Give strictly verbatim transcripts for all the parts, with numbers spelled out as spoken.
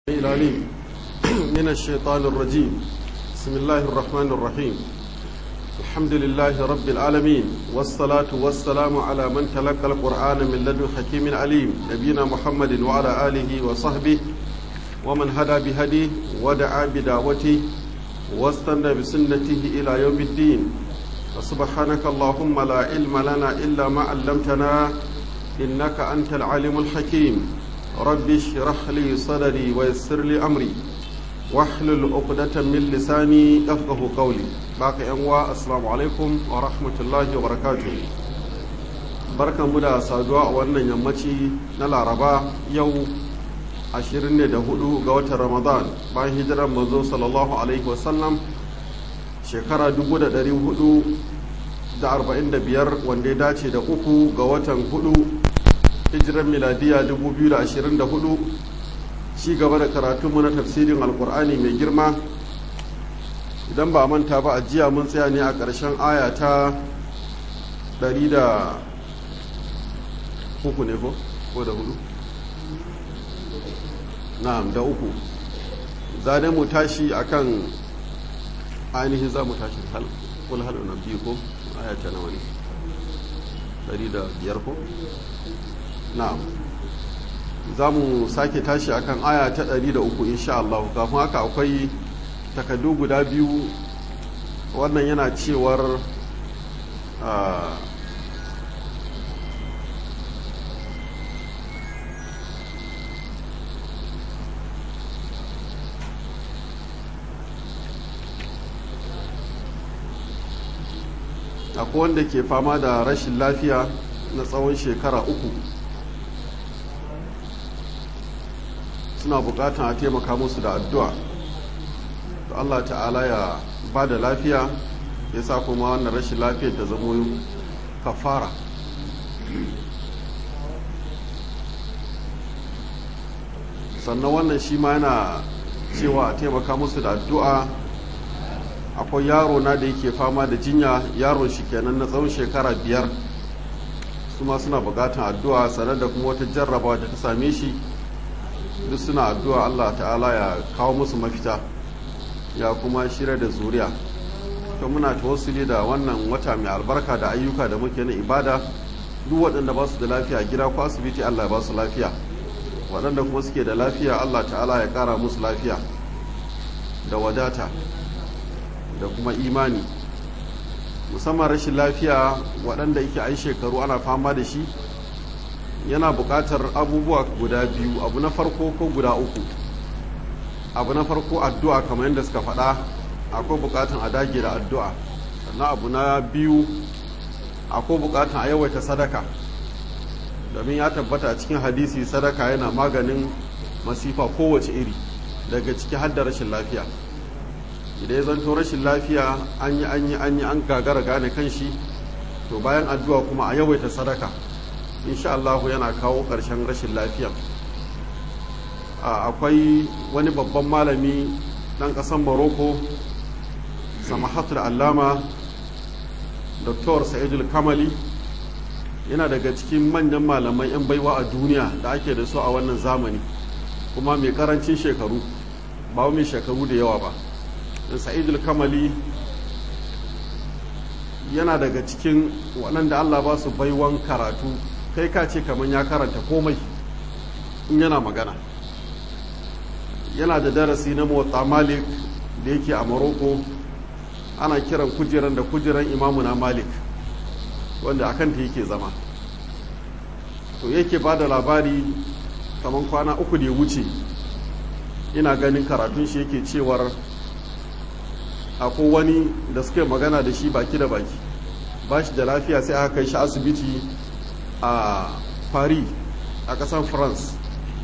العليم من الشيطان الرجيم. بسم الله الرحمن الرحيم. الحمد لله رب العالمين، والصلاة والسلام على من تلقى القرآن من لدن حكيم عليم، نبينا محمد وعلى آله وصحبه ومن هدى بهديه ودعا بدعوته واستنى بسنته إلى يوم الدين. وسبحانك اللهم لا علم لنا إلا ما علمتنا إنك أنت العليم الحكيم. رب اشرح لي صدري ويسر لي أمري واحلل عقدة من لساني يفقهوا قولي. باقي أنواع السلام عليكم ورحمة الله وبركاته. بركة مدى سادوا وانا يمتي نلا ربا يو عشرين دهدو قوة رمضان باين هجرة منذ صلى الله عليه وسلم شكرا دبودة داري هدو da arba'in da biyar wanda ya dace da uku ga watan hudu hijiran miladiya dubu biyu da ashirin da hudu. Ci gaba da karatunmu na tafsirin alkur'ani mai girma. Idan ba manta ba a jiya mun tsaya ne a ƙarshen aya ta ɗari da uku ne ko? ko da hudu? na'am, da uku. za dai mu tashi akan ainihin za mu tashi hal kul hal na biyu ko aya ta nawa ne? ɗari da biyar ko? na'am, za mu sake tashi akan aya ta ɗari da uku insha Allah. Kafin haka akwai takardu guda biyu. Wannan yana cewar akwai wanda ke fama da rashin lafiya na tsawon shekara uku, suna bukatan a taimaka musu da addu'a. to Allah ta'ala ya ba da lafiya, ya sa kuma wannan rashin lafiyar ta zamo kafara. sannan wannan shi ma yana cewa a taimaka musu da addu'a. akwai yaro na da yake fama da jinya, yaron shi kenan na tsawon shekara biyar, su ma suna bukatan addu'a. sanar da kuma wata jarrabawa da ta same shi, duk suna addu'a Allah ta'ala ya kawo musu mafita, ya kuma shirya da zuriya. to muna tawassuli da wannan wata mai albarka da ayyuka da muke na ibada. duk waɗanda ba su da lafiya gida ko asibiti, Allah ya ba su lafiya. waɗanda kuma suke da lafiya, Allah ta'ala ya ƙara musu lafiya da wadata da kuma imani. musamman rashin lafiya waɗanda yake ai shekaru ana fama da shi, yana buƙatar abubuwa guda biyu. abu na farko ko guda uku. abu na farko addu'a, kamar yadda suka faɗa, akwai buƙatar a dage da addu'a. sannan abu na biyu, akwai buƙatar a yawaita sadaka, domin ya tabbata a cikin hadisi sadaka yana maganin masifa kowace iri, daga ciki har da rashin lafiya. idan ya zanto rashin lafiya an yi an yi an yi an gagara gane kan shi, to bayan addu'a kuma a yawaita sadaka, insha Allah yana kawo ƙarshen rashin lafiya. akwai wani babban malami ɗan ƙasar Morocco, samahatul allama Doktor Sa'idul Kamali, yana daga cikin manyan malamai 'yan baiwa a duniya da ake da su a wannan zamani, kuma mai karancin shekaru, ba mai shekaru da yawa ba. Sa'idul Kamali yana daga cikin waɗanda Allah ba su baiwan karatu, kai ka ce kamar ya karanta komai in yana magana. yana da darasi na Muwatta Malik da yake a Morocco, ana kiran kujeran da kujeran imamuna Malik, wanda akan ta yake zama. to yake ba da labari kamar kwana uku da ya wuce, ina ganin karatun shi, yake cewar akwai wani da suka magana da shi baki da baki, ba shi da lafiya, sai aka kai shi asibiti a Paris a ƙasar France.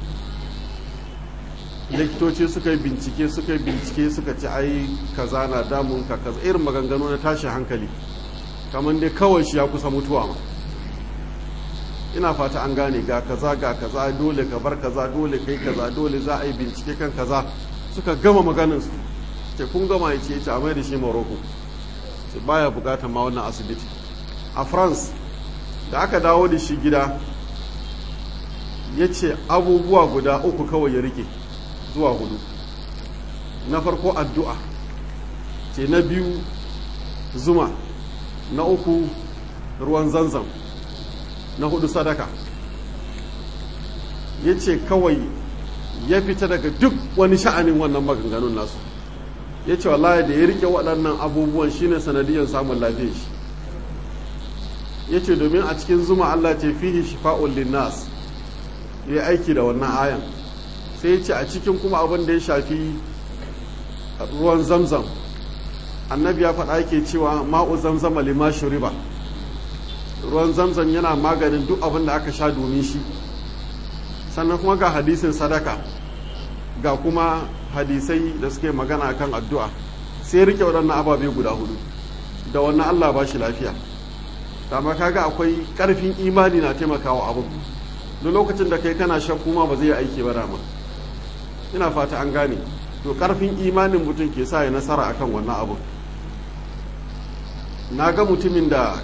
likitoci suka yi bincike suka yi bincike suka ci ai kaza na damun ka kaza, irin maganganu na tashin hankali, kamar dai kawai shi ya kusa mutuwa ma. ina fata an gane, ga kaza ga kaza, dole ka bar kaza, dole kai kaza, dole za a yi bincike kan kaza. suka gama maganinsu, ce kun gama, ya ce ya ce a mai da shi Morocco, ce baya bukatar ma wannan asibiti. a France da aka dawo da shi gida, ya ce abubuwa guda uku kawai ya rike zuwa hudu. Na farko addu'a ce, na biyu zuma, na uku ruwan zanzam, na hudu sadaka. Ya ce kawai ya fita daga duk wani sha'anin wannan maganganun nasu. Ya ce wallahi da ya rike waɗannan abubuwan shine sanadiyar samun lafiyar shi. Ya ce domin a cikin zuma Allah ce fihi shifa'un linnas, ya aiki da wannan ayan. Sai ya ce a cikin kuma abin da ya shafi ruwan zamzam, annabi ya faɗa yake cewa ma'u zamzama lima shuriba, ruwan zamzam yana maganin duk abin da aka sha domin shi. Sannan kuma ga hadisin sadaka, ga kuma hadisai da suke magana kan addu'a. Sai rike waɗannan ababe guda hudu, da wannan Allah ba shi lafiya. Dama kaga akwai ƙarfin imani na taimakawa abin. Duk lokacin da kai kana shakku ma ba zai aiki ba dama. Ina fata an gane. To ƙarfin imanin mutum ke sa ya nasara akan wannan abin. Na ga mutumin da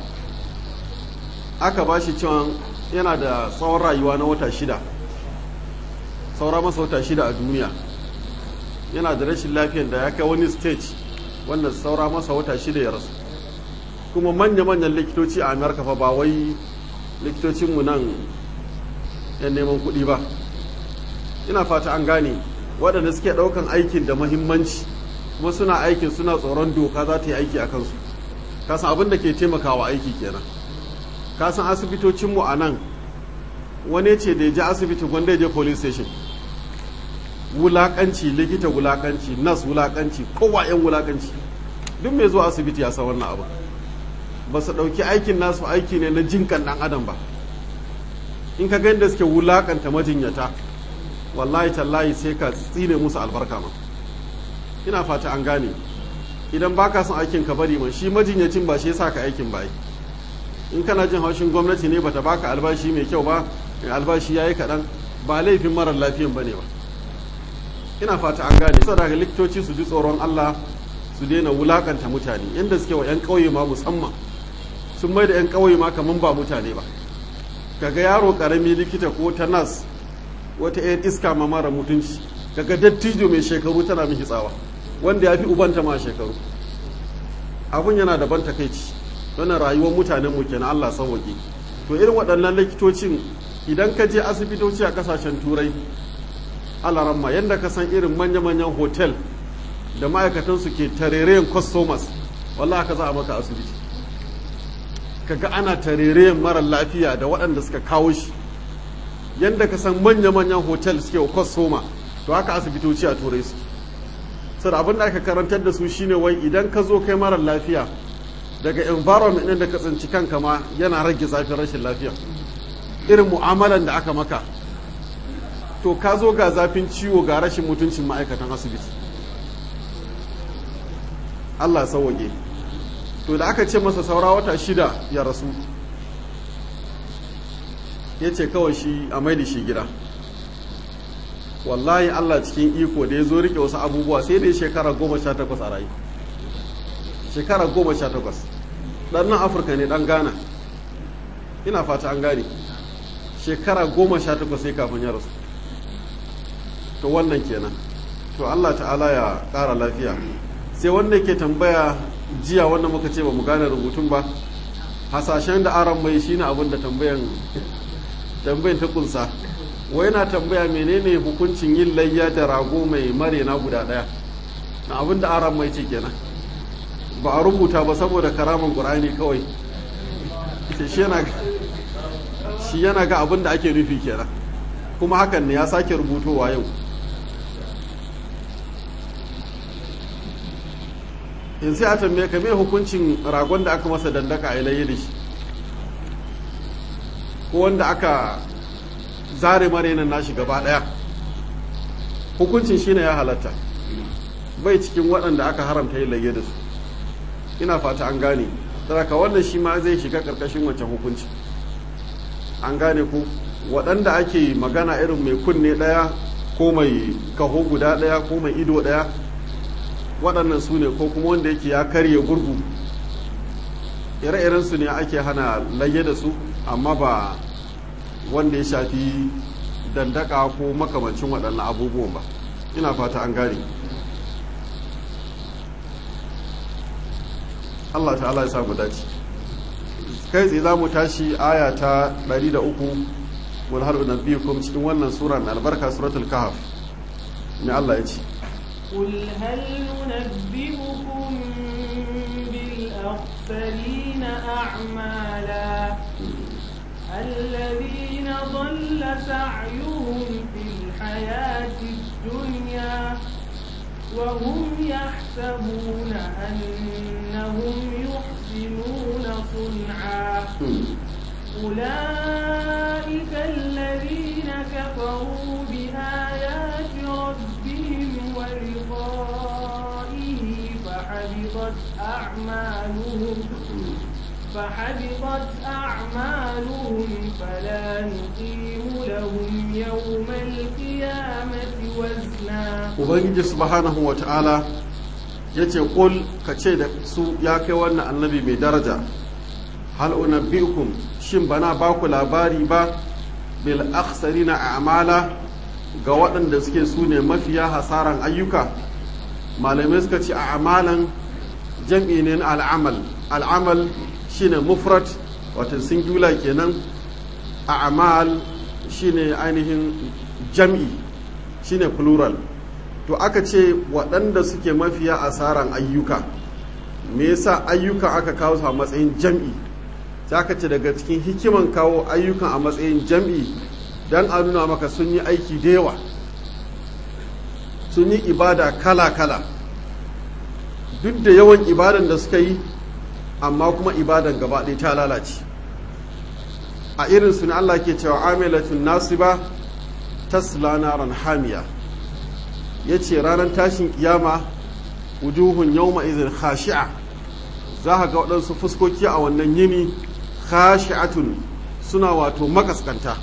aka ba shi cewa yana da tsawon rayuwa na wata shida, saura masa wata shida a duniya. Yana da rashin lafiyar da ya kai wani stage wanda saura masa wata shida ya rasu. Kuma manya-manyan likitoci a Amerika fa ba wai likitocinmu nan yan neman kuɗi ba. Ina fata an gane, waɗanda suke ɗaukan aikin da mahimmanci kuma suna aikin suna tsoron doka za ta yi aiki a kansu. Kasan abin da ke taimakawa aiki kenan. Kasan asibitocinmu a nan wani ce da ya je asibiti gwanda ya je police station. Wulakanci, likita wulakanci, nas wulakanci, kowa yan wulakanci. Duk mai zuwa asibiti ya san wannan abu. Ba su ɗauki aikin nasu aiki ne na jinkan ɗan adam ba. In ka gani da suke wulakanta majinyata, wallahi tallahi sai ka tsine musu albarka ma. Ina fata an gane. Idan baka son aikin ka bari man, shi majinyacin ba shi yasa ka aikin ba. In kana jin haushin gwamnati ne bata baka albashi mai kyau ba, albashi yayi kaɗan, ba laifin marar lafiyan bane ba. Ina fata an gane. Saboda ga likitoci su ji tsoron Allah, su daina wulakanta mutane inda suke wa 'yan ƙauye ma musamman. Sun mai da 'yan ƙauye ma kaman ba mutane ba. Kaga yaro ƙarami likita ko ta nas, wata 'yan iska ma mara mutunci, kaga dattijo mai shekaru tana mishi tsawa, wanda ya fi ubanta ma shekaru. Abun yana da ban takaici. Wannan rayuwar mutanenmu kenan, Allah sauwaƙe. To irin waɗannan likitocin idan ka je asibitoci a ƙasashen turai, alaramma yadda ka san irin manya-manyan hotel da ma'aikatansu ke tarerayen customers, wallah ka za a maka asibiti. Kaga ana tarerayen marar lafiya da waɗanda suka kawo shi. Yadda ka san manya-manyan hotel suke wa customer, to haka asibitoci a turai su. Sada abin da aka karantar da su shine wai idan ka zo kai marar lafiya, daga environment ɗin da ka tsinci kanka ma yana rage zafin rashin lafiya. Irin mu'amalan da aka maka, to ka zo ga zafin ciwo ga rashin mutuncin ma'aikatan asibiti. Allah sauwaƙe. To da aka ce masa saura wata shida ya rasu, ya ce kawai shi a mai da shi gida. Wallahi Allah cikin iko da ya zo rike wasu abubuwa sai da ya shekara goma sha takwas a rayu. Shekara goma sha takwas. Ɗan nan Afirka ne, ɗan Ghana. Ina fata an gane. Shekara goma sha takwas sai kafin ya rasu. To wannan kenan. To Allah ta'ala ya ƙara lafiya. Sai wanda ke tambaya jiya wanda muka ce ba mu gane rubutun ba, hasashen da aran mai shine abin da tambayan tambayan ta kunsa. Wai na tambaya menene hukuncin yin layya da rago mai marena guda daya. Na abin da aran mai ce kenan. Ba a rubuta ba saboda karaman Qur'ani kawai. Shi yana shi yana ga abin da ake nufi kenan. Kuma hakan ne ya sake rubutowa yau. In sai a tambaye ka me hukuncin ragon da aka masa dandaka a ilayya da shi, ko wanda aka zare marenan nashi gaba daya, hukuncin shine ya halatta, bai cikin waɗanda aka haramta ilayya da su. Ina fata an gane. Saraka wannan shi ma zai shiga ƙarƙashin wancan hukunci. An gane ku, waɗanda ake magana irin mai kunne ɗaya ko mai kaho guda ɗaya ko mai ido ɗaya, waɗannan su ne, ko kuma wanda yake ya karye gurgu, ire-iren su ne ake hana layye da su, amma ba wanda ya shafi dandaka ko makamancin waɗannan abubuwan ba. ina fata an gane. Allah ta'ala ya samu dace. Kai tsaye za mu tashi aya ta ɗari da uku wal har unabbiukum cikin wannan sura mai albarka suratul kahf. Me Allah ya ce? Qul hal nunabbiukum bil akhsarina a'mala alladhina dhalla sa'yuhum fil hayati dunya وهم يحسبون أنهم يحسنون صنعا أولئك الذين كفروا بآيات ربهم ولقائه فحبطت أعمالهم فحبطت أعمالهم فلا نقيم لهم يوم القيامة وزنا. Ubangiji subhanahu wa ta'ala ya ce, ƙul ka ce da su ya kai wannan annabi mai daraja, hal unabbi'ukum shin bana ba ku labari ba bil akhsarina a'mala ga waɗanda suke su ne mafiya hasaran ayyuka. Malamai suka ce a'malan jam'i ne na al'amal, al'amal shine mufrad wato singular kenan, a'mal shine ainihin jam'i shine plural. To aka ce waɗanda suke mafiya asaran ayyuka, me yasa ayyukan aka kawo su a matsayin jam'i? Sai aka ce daga cikin hikiman kawo ayyukan a matsayin jam'i dan a nuna maka sun yi aiki da yawa, sun yi ibada kala-kala, duk da yawan ibadan da suka yi amma kuma ibadan gaba ɗaya ta lalace. A irin su ne Allah ke cewa amilatun nasiba tasla naran hamiya, ya ce ranar tashin kiyama wujuhun yawma izin khashi'a, za ka ga waɗansu fuskoki a wannan yini khashi'atun suna wato makaskanta,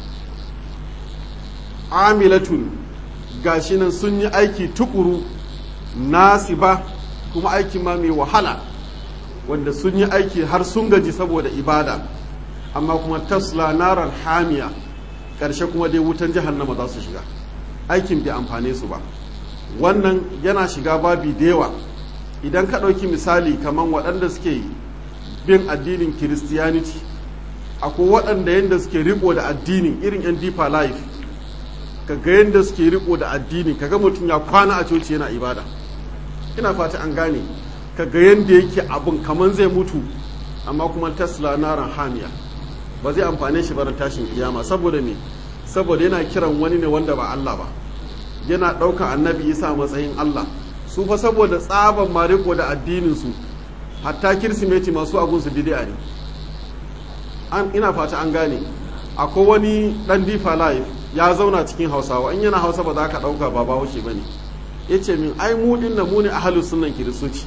amilatun gashi nan sun yi aiki tukuru, nasiba kuma aiki ma mai wahala wanda sun yi aiki har sun gaji saboda ibada, amma kuma tasla naran hamiya, ƙarshe kuma dai wutan jahannama za su shiga, aikin bai amfane su ba. Wannan yana shiga babi da yawa. Idan ka ɗauki misali kamar waɗanda suke bin addinin Kiristiyaniti, akwai waɗanda yadda suke riko da addinin irin yan deeper life, ka ga yadda suke riko da addinin, ka ga mutum ya kwana a coci yana ibada, ina fata an gane, ka ga yadda yake abin kamar zai mutu, amma kuma tasla naran hamiya ba zai amfane shi barin tashin kiyama. Saboda me? Saboda yana kiran wani ne wanda ba Allah ba, yana ɗaukar annabi Isa a matsayin Allah. Su fa saboda tsaban mariko da addininsu, hatta kirsimeti masu agunsu bid'a ne. An ina fata an gane. Akwai wani ɗan difa life ya zauna cikin Hausawa, in yana Hausa ba za ka ɗauka ba Bahaushe ba ne. Ya ce min ai mu ɗin na mu ne ahalus sunnan kiristoci.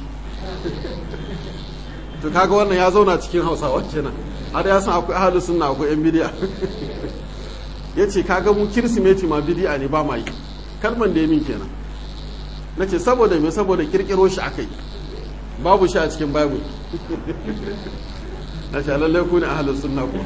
To kaga wannan ya zauna cikin Hausawa kenan. Har ya san akwai ahalus sunna akwai yan bid'a. Ya ce kaga mu kirsimeti ma bid'a ne ba ma yi. Kalman da ya min kenan. Na ce saboda me? Saboda kirkiro shi akai, babu shi a cikin Bible. Na ce lallai ku ne ahlus sunna ku.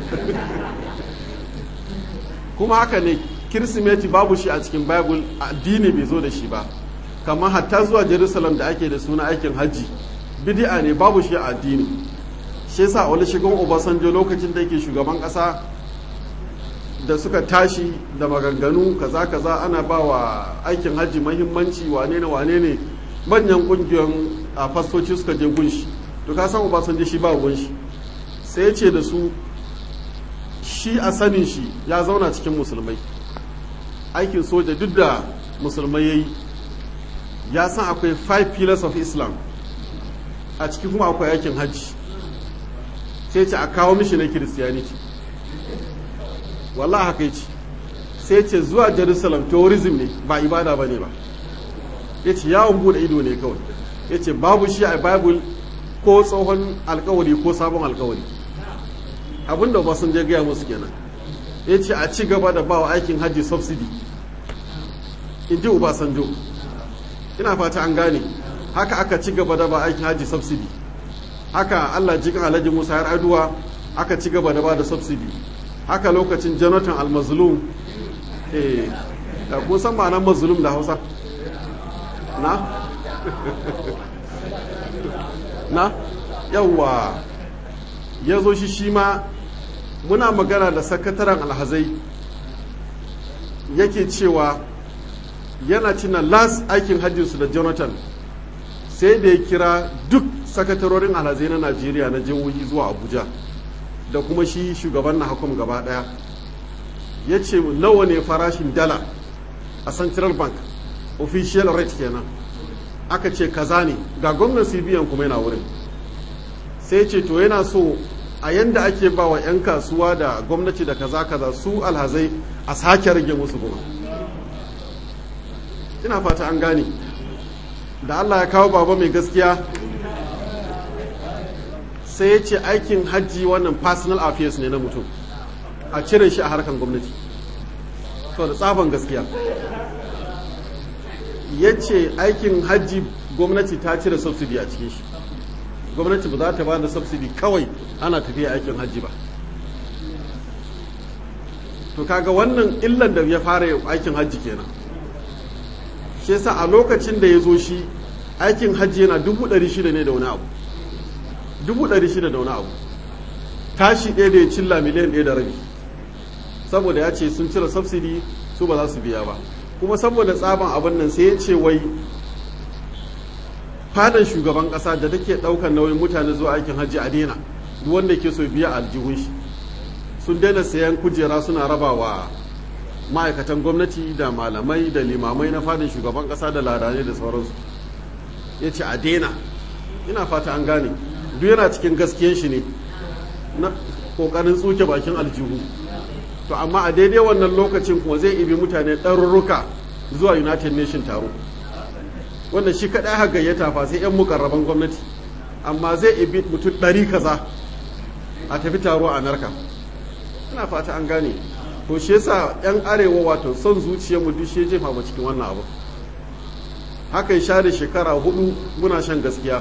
Kuma haka ne, kirsimeti babu shi a cikin Bible, addini bai zo da shi ba. Kamar hatta zuwa Jerusalem da ake da suna aikin hajji, bid'a ne, babu shi a addini. Shi yasa Olusegun Obasanjo lokacin da yake shugaban kasa da suka tashi da maganganu kaza kaza ana ba wa aikin hajji mahimmanci, wane ne wane ne, manyan kungiyoyin a fastoci suka je gunshi. To ka san Obasanjo shi ba gunshi, sai ya ce da su shi a sanin shi ya zauna cikin musulmai, aikin soja duk da musulmai ya yi, ya san akwai five pillars of Islam, a ciki kuma akwai aikin hajji, sai ce a kawo mishi na Christianity. Wallah haka yace, sai ce zuwa Jerusalem tourism ne ba ibada bane ba, yace yawon bude ido ne kawai, yace babu shi a Bible ko tsohon alkawari ko sabon alkawari. Abinda ba sun je gaya musu kenan. Yace a ci gaba da bawa aikin hajji subsidy, in ji Obasanjo. Ina fata an gane, haka aka ci gaba da ba aikin hajji subsidy. Haka Allah jikin Alhaji Musa Yar'adua aka ci gaba da ba da subsidy. Haka lokacin Jonathan al-Mazlum, eh, kun san ma'anar mazlum da Hausa? na na yawwa ya zo shi shi ma muna magana da sakataren alhazai yake cewa yana cina las aikin hajjinsu da jonathan sai da ya kira duk sakatarorin alhazai na najeriya na jihohi zuwa abuja da kuma shi shugaban na hukum gaba daya ya ce nawa ne farashin dala a central bank official rate kenan aka ce kaza ne ga gwamnan cbn kuma yana wurin sai ce to yana so a yanda ake ba wa 'yan kasuwa da gwamnati da kaza kaza su alhazai a sake rage musu goma ina fata an gane da Allah ya kawo baba mai gaskiya sai ya ce aikin hajji wannan personal affairs ne na mutum a cire shi a harkar gwamnati to da tsaban gaskiya ya ce aikin hajji gwamnati ta cire subsidy a cikin shi gwamnati ba za ta ba da subsidy kawai ana tafiya aikin hajji ba to kaga wannan illan da ya fara aikin hajji kenan shi yasa a lokacin da ya zo shi aikin hajji yana dubu ɗari shida ne da wani abu dubu ɗari shida da wani abu tashi ɗaya da ya cilla miliyan ɗaya da rabi saboda ya ce sun cire subsidy su ba za su biya ba kuma saboda tsaban abin nan sai ya ce wai fadan shugaban kasa da take daukar nauyin mutane zuwa aikin hajji a daina duk wanda ke so biya aljihun shi sun daina sayan kujera suna rabawa ma'aikatan gwamnati da malamai da limamai na fadan shugaban kasa da ladane da sauransu ya ce a daina ina fata an gane duk yana cikin gaskiyan shi ne na kokarin tsuke bakin aljihu to amma a daidai wannan lokacin kuma zai ibi mutane ɗarurruka zuwa united nation taro wanda shi kaɗai haka gayyata fa sai 'yan mukarraban gwamnati amma zai ibi mutum ɗari kaza a tafi taro a narka ina fata an gane to shi yasa 'yan arewa wato son zuciyar mu duk shi jefa mu cikin wannan abu haka ya share shekara hudu muna shan gaskiya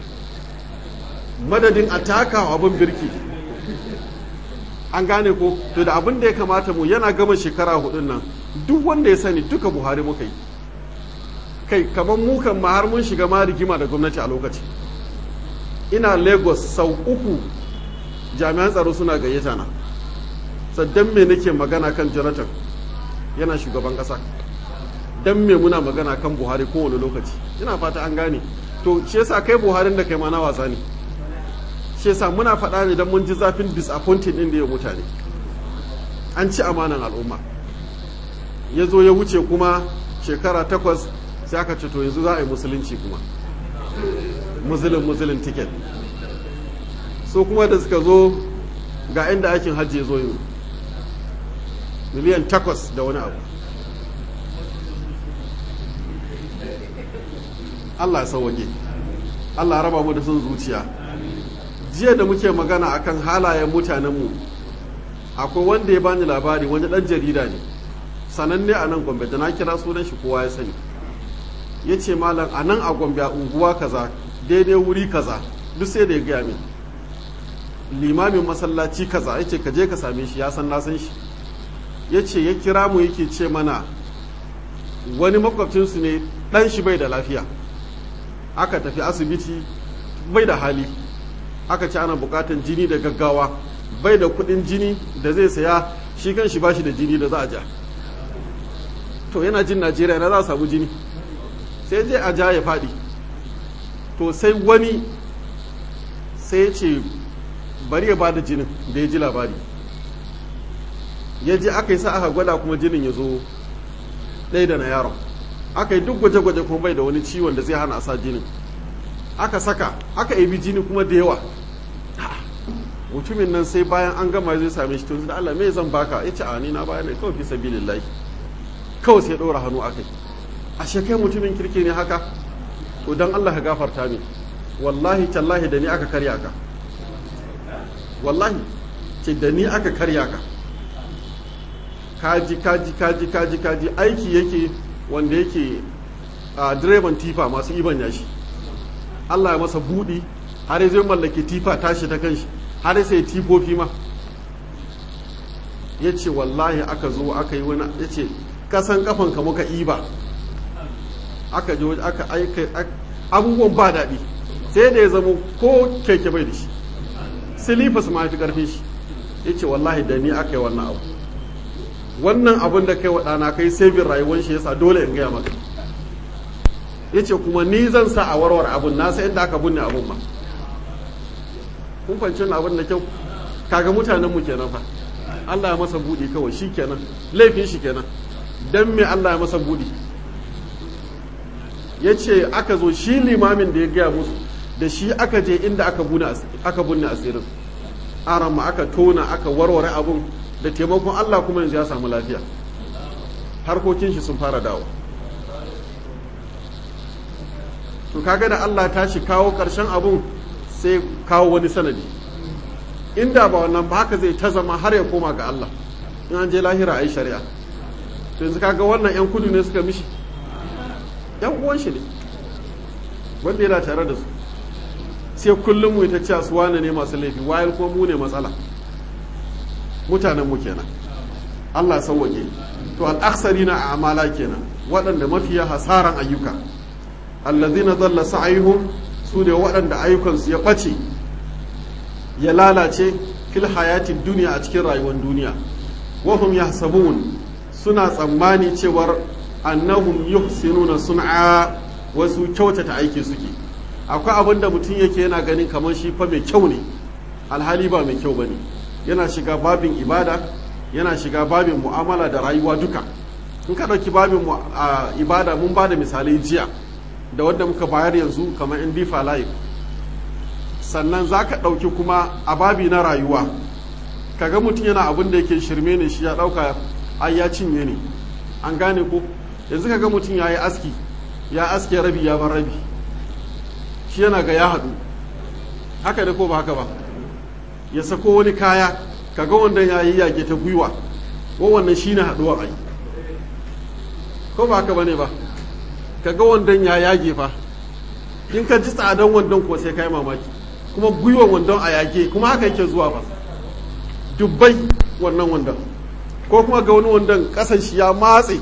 madadin a takawa abin birki an gane ko to da abin da ya kamata mu yana gama shekara hudun nan duk wanda ya sani duka buhari muka yi kai kamar mukan ma har mun shiga ma rigima da gwamnati a lokaci ina lagos sau uku jami'an tsaro suna gayyata na saddan me nake magana kan jonathan yana shugaban kasa dan me muna magana kan buhari kowane lokaci ina fata an gane to shi yasa kai buharin da kai ma na wasa ne shi yasa muna faɗa ne don mun ji zafin disappointing ɗin da ya mutane an ci amanan al'umma ya zo ya wuce kuma shekara takwas sai aka ce to yanzu za a yi musulunci kuma musulun musulun ticket so kuma da suka zo ga inda aikin hajji ya zo yi miliyan takwas da wani abu Allah ya sauwage Allah raba mu da sun zuciya jiya da muke magana akan halayen mutanenmu akwai wanda ya bani labari wani dan jarida ne sananne a nan Gombe da na kira sunan shi kowa ya sani ya ce malam a nan a Gombe a unguwa kaza daidai wuri kaza duk sai da ya gaya min limamin masallaci kaza ya ce ka je ka same shi ya san na san shi ya ce ya kira mu yake ce mana wani makwabcinsu ne dan shi bai da lafiya aka tafi asibiti bai da hali aka ce ana bukatan jini da gaggawa bai da kudin jini da zai saya shi kan shi bashi da jini da za a ja to yana jin najeriya na za a samu jini sai je a ja ya faɗi to sai wani sai ya ce bari ya bada jinin da ya ji labari ya je aka yi sa aka gwada kuma jinin ya zo ɗaya da na yaron aka yi duk gwaje-gwaje kuma bai da wani ciwon da zai hana a sa jinin aka saka aka ebi jini kuma da yawa mutumin nan sai bayan an gama zai same shi to da Allah me zan baka ya ce a ni na bayan ne kawai fi sabilillahi kawai sai ɗora hannu akai a shekai mutumin kirki ne haka to dan Allah ka gafarta ni wallahi tallahi da ni aka karya ka wallahi ce da ni aka karya ka kaji kaji kaji kaji kaji aiki yake wanda yake a direban tifa masu iban yashi Allah ya masa budi har zai mallaki tifa tashi ta kanshi har sai tifofi ma ya ce wallahi aka zo aka yi wani ya ce kasan kafanka muka iba aka je aka aika abubuwan ba daɗi sai da ya zama ko keke bai da shi silifas ma fi ƙarfin shi ya ce wallahi da ni aka yi wannan abu wannan abin da kai waɗana kai sabin rayuwar shi yasa dole in gaya maka ya ce kuma ni zan sa a warware abin nasa inda aka binne abin ma kun kwanci wani abin da kyau kaga mutanen mu kenan fa Allah ya masa buɗi kawai shi kenan laifin shi kenan dan me Allah ya masa buɗi ya ce aka zo shi limamin da ya gaya musu da shi aka je inda aka bunne asirin arama aka tona aka warware abun da taimakon Allah kuma yanzu ya samu lafiya harkokin shi sun fara dawo to kaga da Allah ta shi kawo karshen abun sai kawo wani sanadi inda ba wannan ba haka zai ta zama har ya koma ga Allah in an je lahira ai shari'a to yanzu kaga wannan yan kudu ne suka mishi yan uwan shi ne wanda yana tare da su sai kullum mu ta ce su wane ne masu laifi wayar kuma mu ne matsala mutanen mu kenan Allah sauwake to al-aksarina a amala kenan waɗanda mafiya hasaran ayyuka allazina dhalla sa'ihum su ne waɗanda ayyukansu ya ɓace ya lalace fil hayatin duniya a cikin rayuwar duniya wahum yahsabun suna tsammani cewar annahum yuhsinuna sun'a wasu kyautata aiki suke akwai abin da mutum yake yana ganin kamar shi fa mai kyau ne alhali ba mai kyau bane yana shiga babin ibada yana shiga babin mu'amala da rayuwa duka in ka ɗauki babin ibada mun ba da misalai jiya da wanda muka bayar yanzu kamar in difa live sannan za ka ɗauki kuma a babi na rayuwa kaga mutum yana abin da yake shirme ne shi ya ɗauka ai ya cinye ne an gane ko yanzu kaga mutum ya yi aski ya aske rabi ya bar rabi shi yana ga ya haɗu haka da ko ba haka ba ya sako wani kaya kaga wanda ya yi yage ta gwiwa ko wannan shi ne haɗuwa ai ko ba haka ba ne ba kaga wandon ya yage fa in ka ji tsadan wandon ko sai kai mamaki kuma gwiwan wandon a yage kuma haka yake zuwa fa dubbai wannan wandon ko kuma ga wani wandon kasan shi ya matse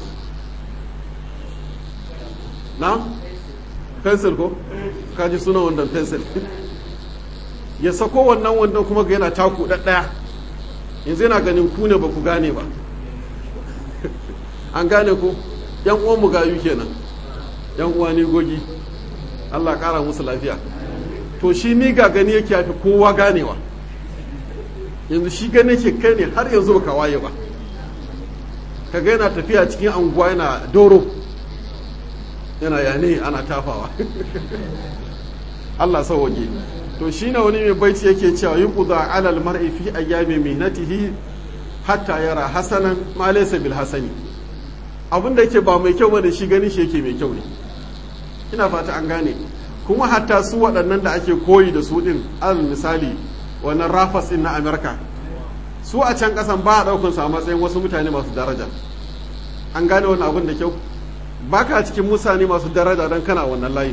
na pencil ko kaji suna wandon pencil ya sako wannan wandon kuma ga yana taku ɗaɗɗaya yanzu yana ganin ku ne ba ku gane ba an gane ku yan uwan mu gayu kenan yan uwa ne gogi Allah kara musu lafiya to shi ni ga gani yake yafi kowa ganewa yanzu shi gane ke kai ne har yanzu baka waye ba kaga yana tafiya cikin anguwa yana doro yana yane ana tafawa Allah sauwaje to shi na wani mai baiti yake cewa yuqda ala almar'i fi ayyami mihnatihi hatta yara hasanan ma laysa bil hasani abinda yake ba mai kyau bane shi gani shi yake mai kyau ne ina fata an gane kuma hatta su waɗannan da ake koyi da su ɗin alal misali wannan rafas ɗin na amerika su a can ƙasan ba a ɗaukun su a matsayin wasu mutane masu daraja an gane wannan abin da kyau ba ka cikin mutane masu daraja don kana wannan layi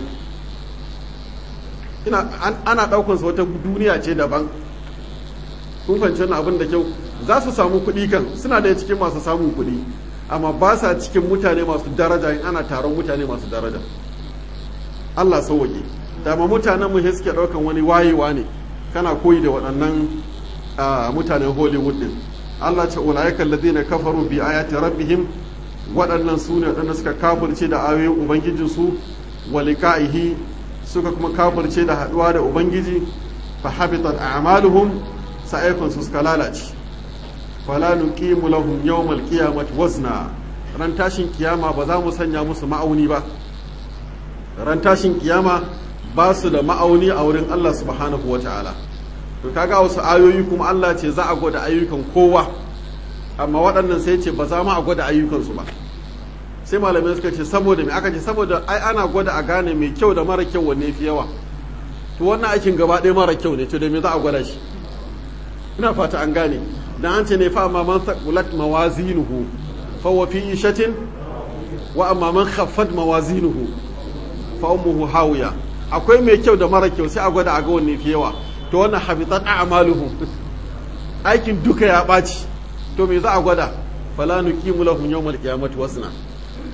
ina ana ɗaukun su wata duniya ce daban kun fahimci wannan abin da kyau za su samu kuɗi kan suna da cikin masu samun kuɗi amma ba sa cikin mutane masu daraja in ana taron mutane masu daraja Allah sauwaje dama mutanen mu suke daukan wani wayewa ne kana koyi da waɗannan mutanen Hollywood din Allah ce ulaika alladhina kafaru bi ayati rabbihim waɗannan su ne waɗanda suka kafirce da ayoyin ubangijin su wa liqa'ihi suka kuma kafirce da haduwa da ubangiji fa habitat a'maluhum sa'aykum su suka lalace fala nuqimu lahum yawmal qiyamati wazna ran tashin kiyama ba za mu sanya musu ma'auni ba ran tashin kiyama ba su da ma'auni a wurin Allah subhanahu wa ta'ala to kaga wasu ayoyi kuma Allah ce za a gwada ayyukan kowa amma waɗannan sai ce ba za mu a gwada ayyukansu ba sai malamai suka ce saboda me aka ce saboda ai ana gwada a gane mai kyau da mara kyau wanne fi yawa to wannan aikin gaba ɗaya mara kyau ne to da me za a gwada shi ina fata an gane dan an ce ne fa amma man thaqulat mawazinuhu fa huwa fi ishatin wa amma man khaffat mawazinuhu fa ummuhu hawiya akwai mai kyau da mara kyau sai a gwada a ga wanne fi yawa to wannan habitat a'maluhum aikin duka ya ɓaci to me za a gwada fala nuqimu lahum yawmal qiyamati wasna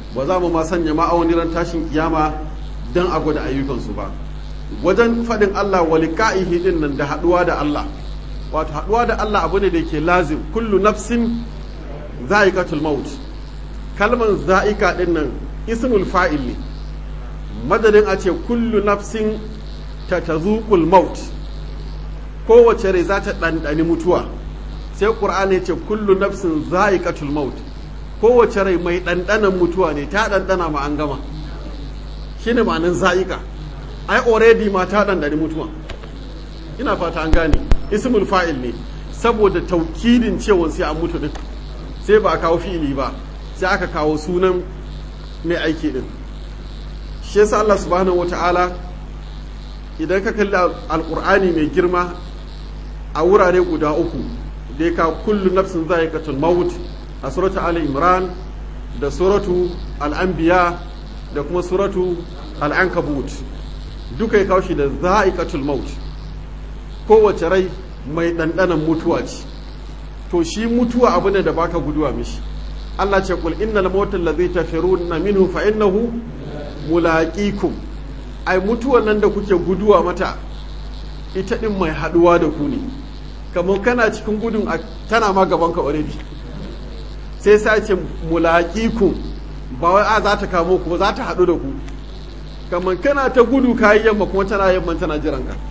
ba za mu ma sanya ma'auni ran tashin kiyama don a gwada ayyukansu ba. Wajen faɗin Allah wa liqa'ihi din nan da haɗuwa da Allah, wato haɗuwa da Allah abu ne da ke lazim, kullu nafsin za'iqatul maut. Kalman za'ika din nan ismul fa'il ne, madadin a ce kullu nafsin tatazuqul maut, kowace rai za ta ɗanɗani mutuwa, sai ƙur'ani ya ce kullu nafsin za'iqatul maut, kowace rai mai ɗanɗanan mutuwa ne, ta ɗanɗana ma an gama, shi ne ma'anin za'iƙa, ai already ma ta ɗanɗani mutuwa. Ina fata an gane, ismul fa'il ne, saboda taukidin cewa sai an mutu din, sai ba a kawo fi'ili ba, sai aka kawo sunan mai aiki din. Shi yasa Allah subhanahu wata'ala idan ka kalli alƙur'ani mai girma a wurare guda uku da ya kawo kullu nafsin za'iqatul maut a suratu Ali Imran da suratu Al-Anbiya da kuma suratu Al-Ankabut, duka ya kawo shi da za'iqatul maut, kowace rai mai ɗanɗanan mutuwa ce. To shi mutuwa abu ne da baka guduwa mishi. Allah ce kul innal mauta allazi tafiruna minhu fa innahu mulaqikum, ai mutuwan nan da kuke guduwa mata ita din mai haduwa da ku ne, kamar kana cikin gudun tana ma gaban ka already, sai sai ce mulaqikum, ba wai a za ta kamo ku ba, za ta hadu da ku, kamar kana ta gudu kayi yamma kuma tana yamma tana jiran ka.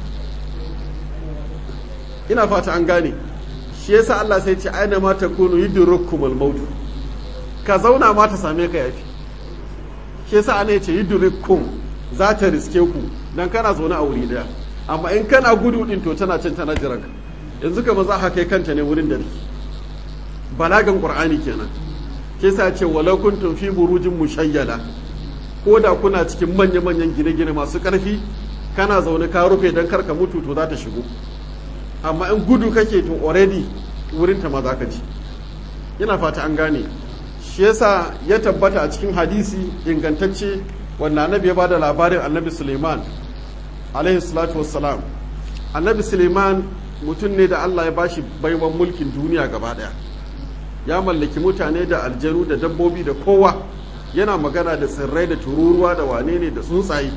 Ina fata an gane. Shi yasa Allah sai ce aina ma takunu yudrikumul maut, ka zauna ma ta same ka yafi. Shi yasa ana yace yudrikum, za ta riske ku dan kana zaune a wuri daya, amma in kana gudu din to tana can tana jiran ka. Yanzu ka za ka kai kanta ne wurin da take. Balagan Qur'ani kenan. Shi yasa ce walau kuntum fi burujin mushayyala, ko da kuna cikin manya-manyan gine-gine masu ƙarfi, kana zaune ka rufe dan karka mutu to za ta shigo. Amma in gudu kake to already wurin ta ma za ka ji. Ina fata an gane. Shi yasa ya tabbata a cikin hadisi ingantacce wanda annabi ya bada labarin annabi Suleiman alaihi salatu wassalam. Annabi Suleiman mutum ne da Allah ya bashi baiwan mulkin duniya gaba daya, ya mallaki mutane da aljanu da dabbobi da kowa, yana magana da tsirrai da tururuwa da wane ne da tsuntsaye.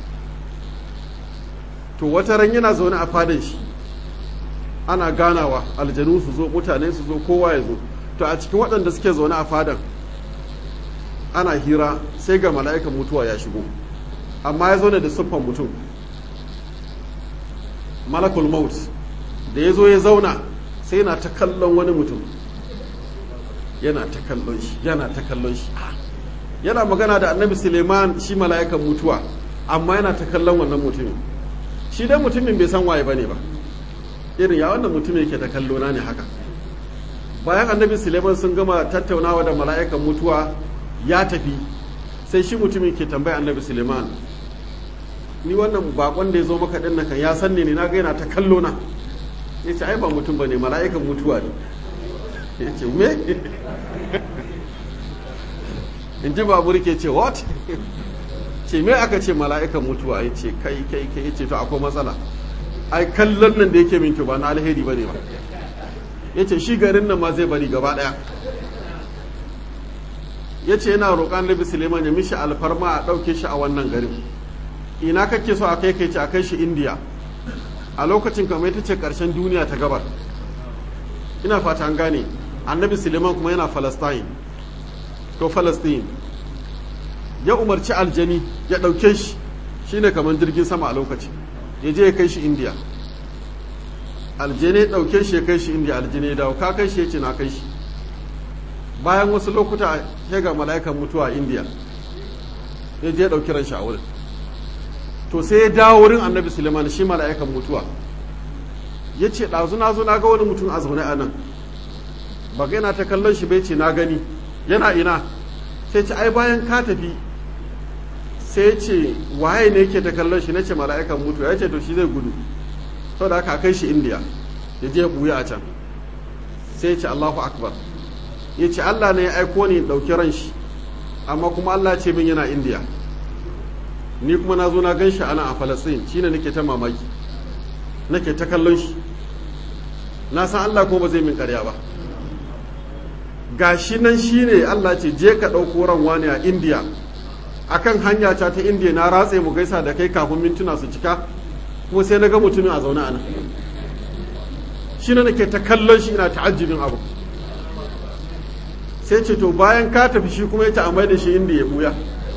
To wata ran yana zaune a fadan shi, ana ganawa, aljanu su zo, mutane su zo, kowa ya zo. To a cikin waɗanda suke zaune a fadan ana hira, sai ga mala'ikan mutuwa ya shigo, amma ya zo ne da siffan mutum, malakul maut. Da ya zo ya zauna sai yana ta kallon wani mutum, yana ta kallon shi, yana ta kallon shi, yana magana da annabi Suleiman shi mala'ikan mutuwa, amma yana ta kallon wannan mutumin. Shi dai mutumin bai san waye bane ba, irin ya wannan mutum yake ta kallo na ne haka. Bayan annabi Suleiman sun gama tattaunawa da mala'ikan mutuwa ya tafi, sai shi mutumin ke tambaya annabi Suleiman, ni wannan bakon da ya zo maka din nan kan ya san ne, na ga yana ta kallo na. Ya ce ai ba mutum bane, mala'ikan mutuwa ne. Ya ce me? In ji babur ke ce what? Ce me aka ce mala'ikan mutuwa? Ya ce kai kai kai, ya ce to akwai matsala, ai kallon nan da yake min ba na alheri bane ba. Ya ce shi garin nan ma zai bari gaba daya. Ya ce yana roƙon Nabi Suleiman ya mishi alfarma a ɗauke shi a wannan garin. Ina kake so a kai kai ce a kai shi Indiya, a lokacin kamar ita ce ƙarshen duniya ta gabar. Ina fata an gane. Annabi Suleiman kuma yana Palestine ko Palestine. Ya umarci aljani ya ɗauke shi, shine kamar jirgin sama a lokacin, ya je ya kai shi Indiya. Aljani ya ɗauke shi ya kai shi Indiya, aljani ya dawo, ka kai shi ya ce na kai shi. Bayan wasu lokuta ya ga mala'ikan mutuwa a Indiya, ya je ya ɗauki ran shi a wurin. To sai ya dawo wurin annabi Suleiman shi mala'ikan mutuwa, ya ce ɗazu na zo na ga wani mutum a zaune a nan, ba ga yana ta kallon shi bai ce na gani, yana ina? Sai ce ai bayan ka tafi, sai ce waye ne yake ta kallon shi? Na ce mala'ikan mutuwa. Ya ce to shi zai gudu, saboda haka kai shi Indiya ya je ya buya a can. Sai ya ce Allahu akbar, ya ce Allah ne ya aiko ni ɗauki ran shi, amma kuma Allah ce min yana Indiya, ni kuma na zo na gan shi ana a Falastin, shi ne nake ta mamaki, nake ta kallon shi, na san Allah ko ba zai min ƙarya ba. gashi nan shine Allah ce je ka ɗauko ran wani a India akan hanya ta ta India na ratse mu gaisa da kai kafin mintuna su cika kuma sai na ga mutumin a zaune a nan shi ne nake ta kallon shi ina ta'ajjibin abu sai ce to bayan ka tafi shi kuma ya ta amai da shi inda ya buya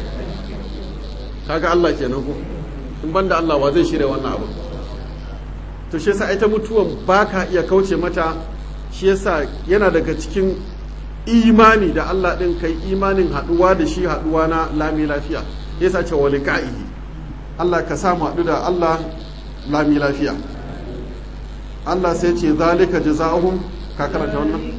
kaga Allah kenan ko in banda Allah wa zai shirya wannan abu to shi yasa ita mutuwan baka iya kauce mata shi yasa yana daga cikin imani da Allah din kai imanin haduwa da shi haduwa na lami lafiya yasa ce walika'ihi Allah ka samu hadu da Allah lami lafiya Allah sai ce zalika jazaohum ka karanta wannan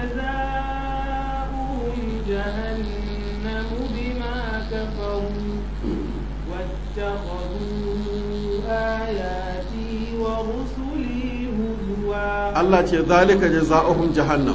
Allah ce zalika jazaohum jahannam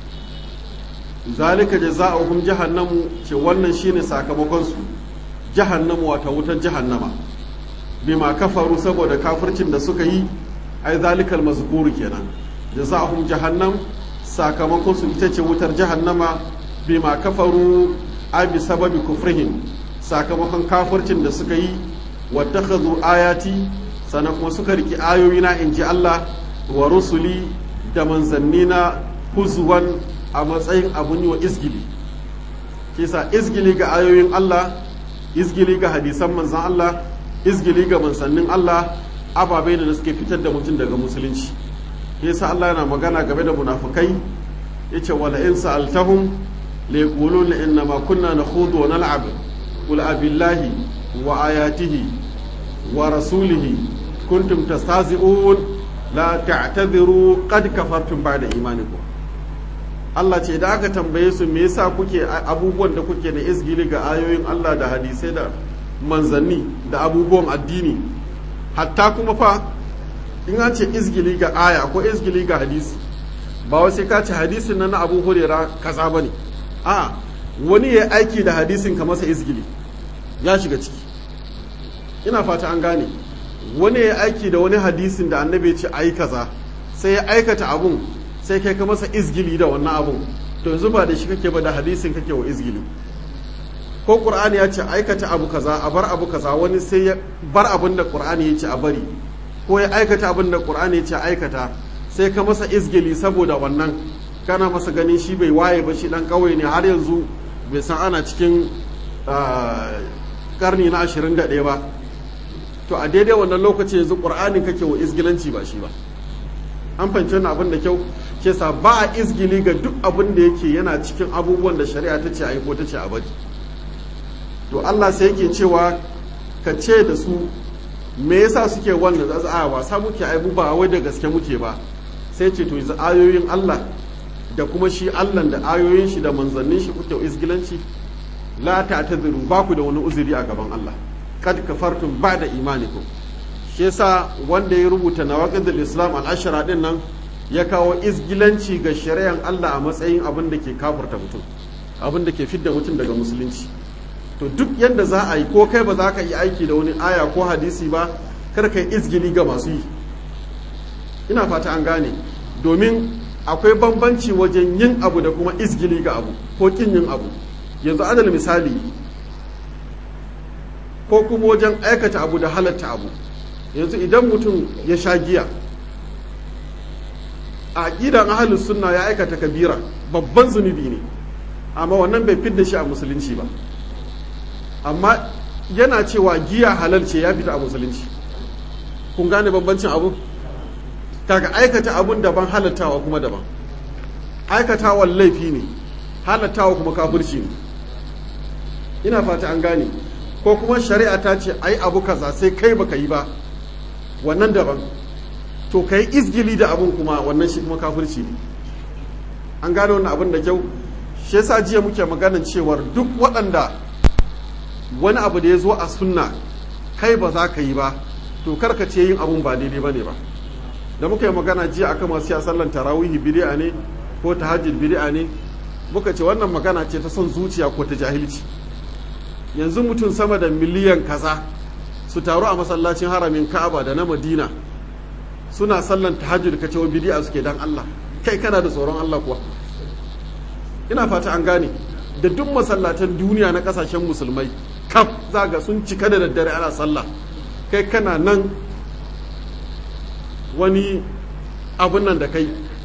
zalika jazaohum jahannamu ce wannan shine sakamakon su jahannamu wata wutar jahannama bima kafaru saboda kafircin da suka yi ai zalikal mazkur kenan jazaohum jahannam sakamakon su ita ce wutar jahannama bima kafaru ai bi sababi kufrihim sakamakon kafircin da suka yi wattakhadhu ayati sannan kuma suka riki ayoyina inji Allah wa rusuli da manzannina huzwan a matsayin abun yi wa izgili kisa izgili ga ayoyin Allah izgili ga hadisan manzan Allah izgili ga manzannin Allah ababai da suke fitar da mutum daga musulunci yasa Allah yana magana game da munafukai yace wala in sa'altahum la yaquluna inna ma kunna nakhudu wa nal'ab qul abillahi wa ayatihi wa rasulihi kuntum tastazi'un la ta'tadhiru qad kafartum ba'da imanikum Allah ce da aka tambaye su me yasa kuke abubuwan da kuke da izgili ga ayoyin Allah da hadisai da manzanni da abubuwan addini hatta kuma fa in an ce izgili ga aya ko izgili ga hadisi ba wai sai ka ce hadisin nan na Abu Hurairah kaza bane a wani ya aiki da hadisin ka masa izgili ya shiga ciki ina fata an gane wani ya aiki da wani hadisin da annabi ya ce ayi kaza sai ya aikata abun sai kai ka masa izgili da wannan abun to yanzu ba da shi kake ba da hadisin kake wa izgili ko qur'ani ya ce aikata abu kaza a bar abu kaza wani sai ya bar abin da qur'ani ya ce a bari ko ya aikata abin da qur'ani ya ce aikata sai ka masa izgili saboda wannan kana masa ganin shi bai waye ba shi dan kauye ne har yanzu bai san ana cikin karni na ashirin da ɗaya ba to a daidai wannan lokaci yanzu qur'ani kake wa izgilanci ba shi ba an fahimci wannan abin da kyau ke sa ba a izgili ga duk abin da yake yana cikin abubuwan da shari'a ta ce a yi ko ta ce a bari to Allah sai yake cewa ka ce da su me yasa suke wannan za a wasa muke aibu ba wai da gaske muke ba sai ce to yanzu ayoyin Allah da kuma shi Allah da ayoyin shi da manzannin shi kuke izgilanci la ta'tadiru ba ku da wani uzuri a gaban Allah kad kafartum ba'da imanikum shi yasa wanda ya rubuta nawaqidul islam al-ashra din nan ya kawo izgilanci ga shari'an Allah a matsayin abin da ke kafurta mutum abin da ke fidda mutum daga musulunci to duk yadda za a yi ko kai ba za ka yi aiki da wani aya ko hadisi ba kar ka yi izgili ga masu yi ina fata an gane domin akwai bambanci wajen yin abu da kuma izgili ga abu ko kin yin abu yanzu adal misali ko kuma wajen aikata abu da halatta abu yanzu idan mutum ya sha giya a aqidan ahlus sunna ya aikata kabira babban zunubi ne amma wannan bai fidda shi a musulunci ba amma yana cewa giya halal ce ya fita a musulunci kun gane bambancin abu kaga aikata abun daban halattawa kuma daban aikatawa laifi ne halattawa kuma kafirci ne ina fata an gane ko kuma shari'a ta ce ai abu kaza sai kai baka yi ba wannan daban to kai izgili da abun kuma wannan shi kuma kafirci ne an gane wannan abin da kyau shi yasa jiya muke maganan cewar duk waɗanda wani abu da ya zo a sunna kai ba za ka yi ba to karka ce yin abun ba daidai ba ne ba da muka yi magana jiya akan masu ya sallan tarawihi bid'a ne ko tahajjud bid'a ne muka ce wannan magana ce ta son zuciya ko ta jahilci yanzu mutum sama da miliyan kaza su taru a masallacin haramin Ka'aba da na Madina suna sallan tahajjud ka ce wa bid'a suke dan Allah kai kana da tsoron Allah kuwa ina fata an gane da duk masallatan duniya na kasashen musulmai kaf za ga sun cika da daddare ana sallah kai kana nan wani abun nan da kai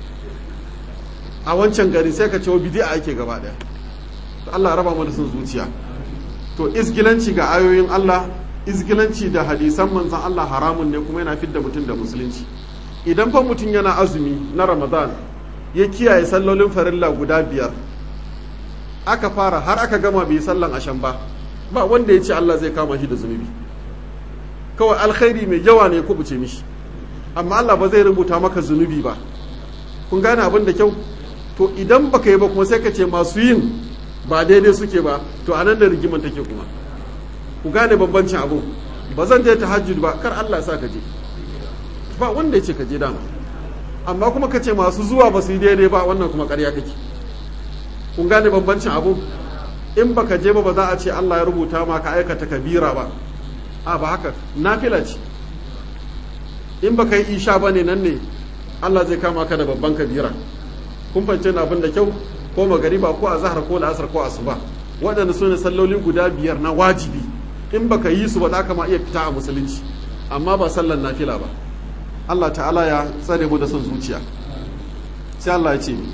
a wancan gari sai ka ce wa bidi'a ake gaba daya Allah raba mu da sun zuciya to izgilanci ga ayoyin Allah izgilanci da hadisan manzon Allah haramun ne kuma yana fidda mutum da musulunci idan fa mutum yana azumi na Ramadan ya kiyaye sallolin farilla guda biyar aka fara har aka gama bai sallan ashan ba ba wanda ya ce Allah zai kama shi da zunubi kawai alkhairi mai yawa ne ya kubuce mishi amma Allah ba zai rubuta maka zunubi ba kun gane abin da kyau to idan baka yi ba kuma sai ka ce masu yin ba daidai suke ba to anan da rigiman take kuma ku gane bambancin abu ba zan je tahajjud ba kar Allah ya sa ka je ba wanda ya ce ka je dama amma kuma ka ce masu zuwa ba su yi daidai ba wannan kuma ƙarya kake kun gane bambancin abu in baka je ba ba za a ce Allah ya rubuta ma ka aikata kabira ba a ba haka nafila ce in baka yi isha bane nan ne Allah zai kama ka da babban kabira kun fahimci na abin da kyau ko magariba ko azhar ko la'asar ko asuba waɗanda su ne salloli guda biyar na wajibi in baka yi su ba za ka ma iya fita a musulunci amma ba sallan nafila ba Allah ta'ala ya tsare mu da son zuciya sai Allah ya ce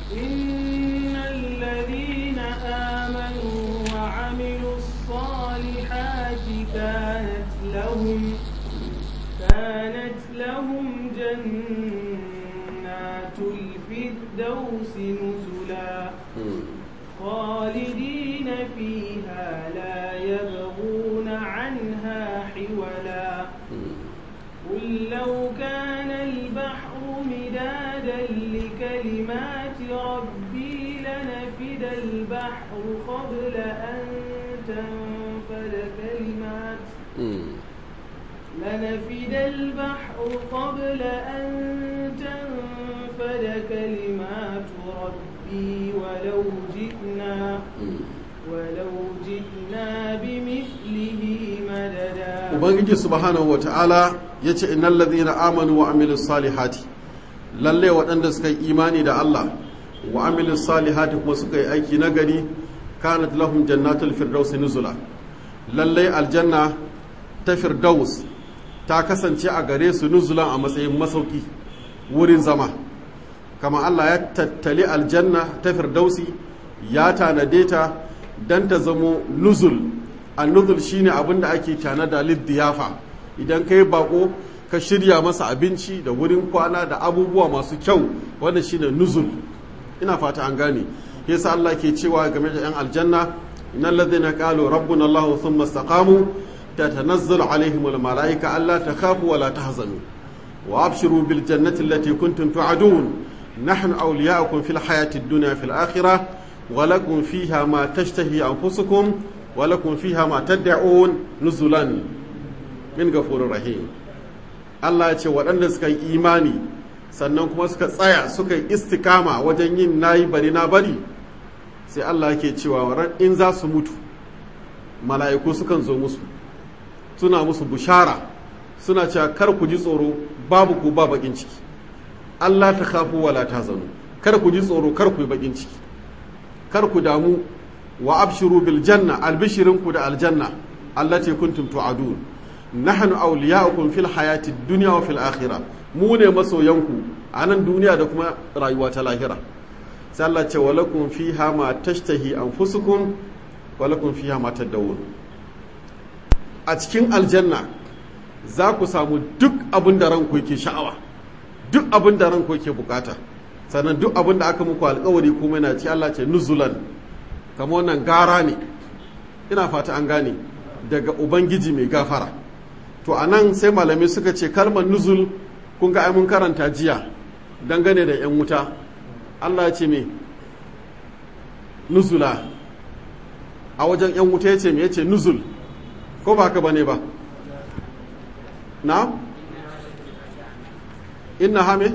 كانت لهم جنات الفردوس نزلا خالدين فيها لا يبغون عنها حولا قل لو كان البحر مدادا لكلمات ربي لنفد البحر قبل أن تنفد كلمات لنفد البحر قبل أن تنفد كلمات ربي ولو جئنا ولو جئنا بمثله مددا ubangiji subhanahu wata'ala yace innal ladhina amanu wa amilus salihati lalle waɗanda suka yi imani da Allah wa amilus salihati kuma suka yi aiki nagari kanat lahum jannatul firdaus nuzula lalle aljanna ta firdaus ta kasance a gare su nuzulan a matsayin masauki wurin zama kama Allah ya tattali aljanna ta firdausi ya tanade ta don ta zamo nuzul a nuzul shine abin da ake tanada liddiyafa idan ka yi bako ka shirya masa abinci da wurin kwana da abubuwa masu kyau wanda shine nuzul ina fata an gane yasa Allah ke cewa game da yan aljanna innal ladhina qalu rabbuna Allah thumma istaqamu تتنزل عليهم الملائكة ألا تخافوا ولا تحزنوا وأبشروا بالجنة التي كنتم توعدون نحن أولياؤكم في الحياة الدنيا في الآخرة ولكم فيها ما تشتهي أنفسكم ولكم فيها ما تدعون نزلا من غفور رحيم الله يقول وأن سكي إيماني sannan kuma suka tsaya suka yi istikama wajen yin nayi bari na bari sai Allah yake cewa in za su mutu mala'iku sukan zo musu suna musu bushara suna cewa kar ku ji tsoro babu ku ba bakin ciki Allah ta khafu wala tahzanu kar ku ji tsoro kar ku yi bakin ciki kar ku damu wa abshiru bil janna albishirinku da aljanna allati kuntum tu'adun nahnu awliya'ukum fil hayati dunya wa fil akhirah mu ne masoyanku a nan duniya da kuma rayuwa ta lahira sai Allah ce walakum fiha ma tashtahi anfusukum walakum fiha ma tadawun a cikin aljanna za ku samu duk abin da ranku yake sha'awa duk abin da ranku yake bukata sannan duk abin da aka muku alkawari kuma yana ci Allah ce nuzulan kamar wannan gara ne ina fata an gane daga ubangiji mai gafara to anan sai malamai suka ce kalmar nuzul kun ga ai mun karanta jiya dangane da yan wuta Allah ya ce me nuzula a wajen yan wuta ya ce me ya ce nuzul ko ba haka bane ba na inna hame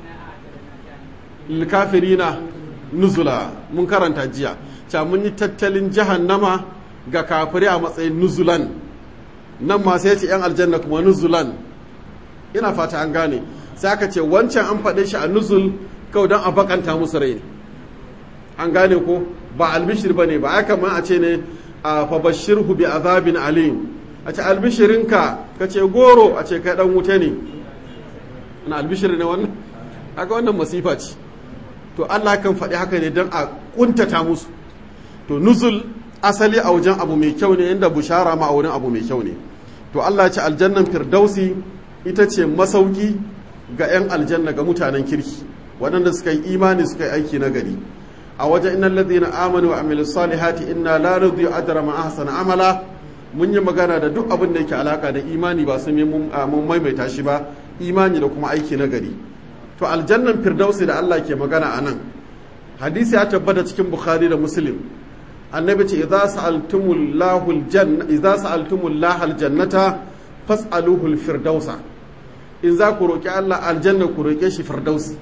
lilkafirina nuzula mun karanta jiya ca mun yi tattalin jahannama ga kafirai a matsayin nuzulan nan ma sai ce yan aljanna kuma nuzulan ina fata an gane sai aka ce wancan an faɗe shi a nuzul kawai don a bakanta musu rai an gane ko ba albishir bane ba aka ma a ce ne a fabashirhu bi azabin alim a ce albishirinka ka ce goro a ce kai dan wuta ne na albishir ne wannan aka wannan masifa ce to Allah kan faɗi haka ne don a kuntata musu to nuzul asali a wajen abu mai kyau ne inda bushara ma a wurin abu mai kyau ne to Allah ce aljannan firdausi ita ce masauki ga 'yan aljanna ga mutanen kirki waɗanda suka yi imani suka yi aiki na gari a wajen innal ladina amanu wa amilus salihati inna la nudhi'u ajra man ahsana amala mun yi magana da duk abin da yake alaka da imani ba su mun maimaita shi ba imani da kuma aiki na gari to aljannan firdausi da Allah ke magana a nan hadisi ya tabbata cikin bukhari da muslim annabi ce idza sa'altumullahu aljanna idza sa'altumullaha aljannata fas'aluhu alfirdausa in za ku roki Allah aljanna ku roke shi firdausi